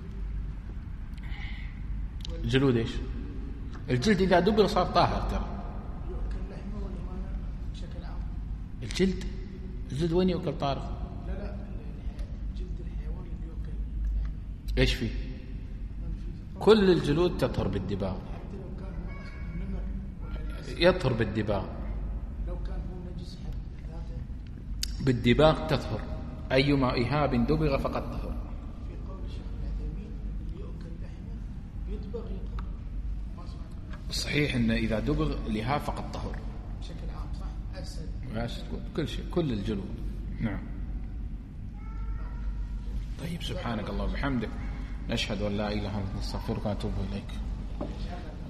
الجلود إيش؟ الجلد إذا دبر صار طاهر ترى. يؤكل لحمه ولا ما بشكل عام؟ الجلد الجلد وين يؤكل طارق؟ لا لا جلد الحيوان اللي يؤكل إيش فيه؟ كل الجلود تطهر بالدباغ، حتى لو كان هو نمر ولا يطهر بالدباغ. لو كان هو نجس حد ذاته بالدباغ تطهر، أيما إهاب دبغ فقد طهر. في قول الشيخ العثيمين اللي يؤكل لحمه يدبغ يطهر، ما سمعت. الصحيح أن إذا دبغ الإهاب فقد طهر بشكل عام صح. أسد بس كل شيء، كل الجلود. نعم. طيب سبحانك اللهم وبحمدك، نشهد أن لا إله إلا أنت، نستغفرك ونتوب إليك.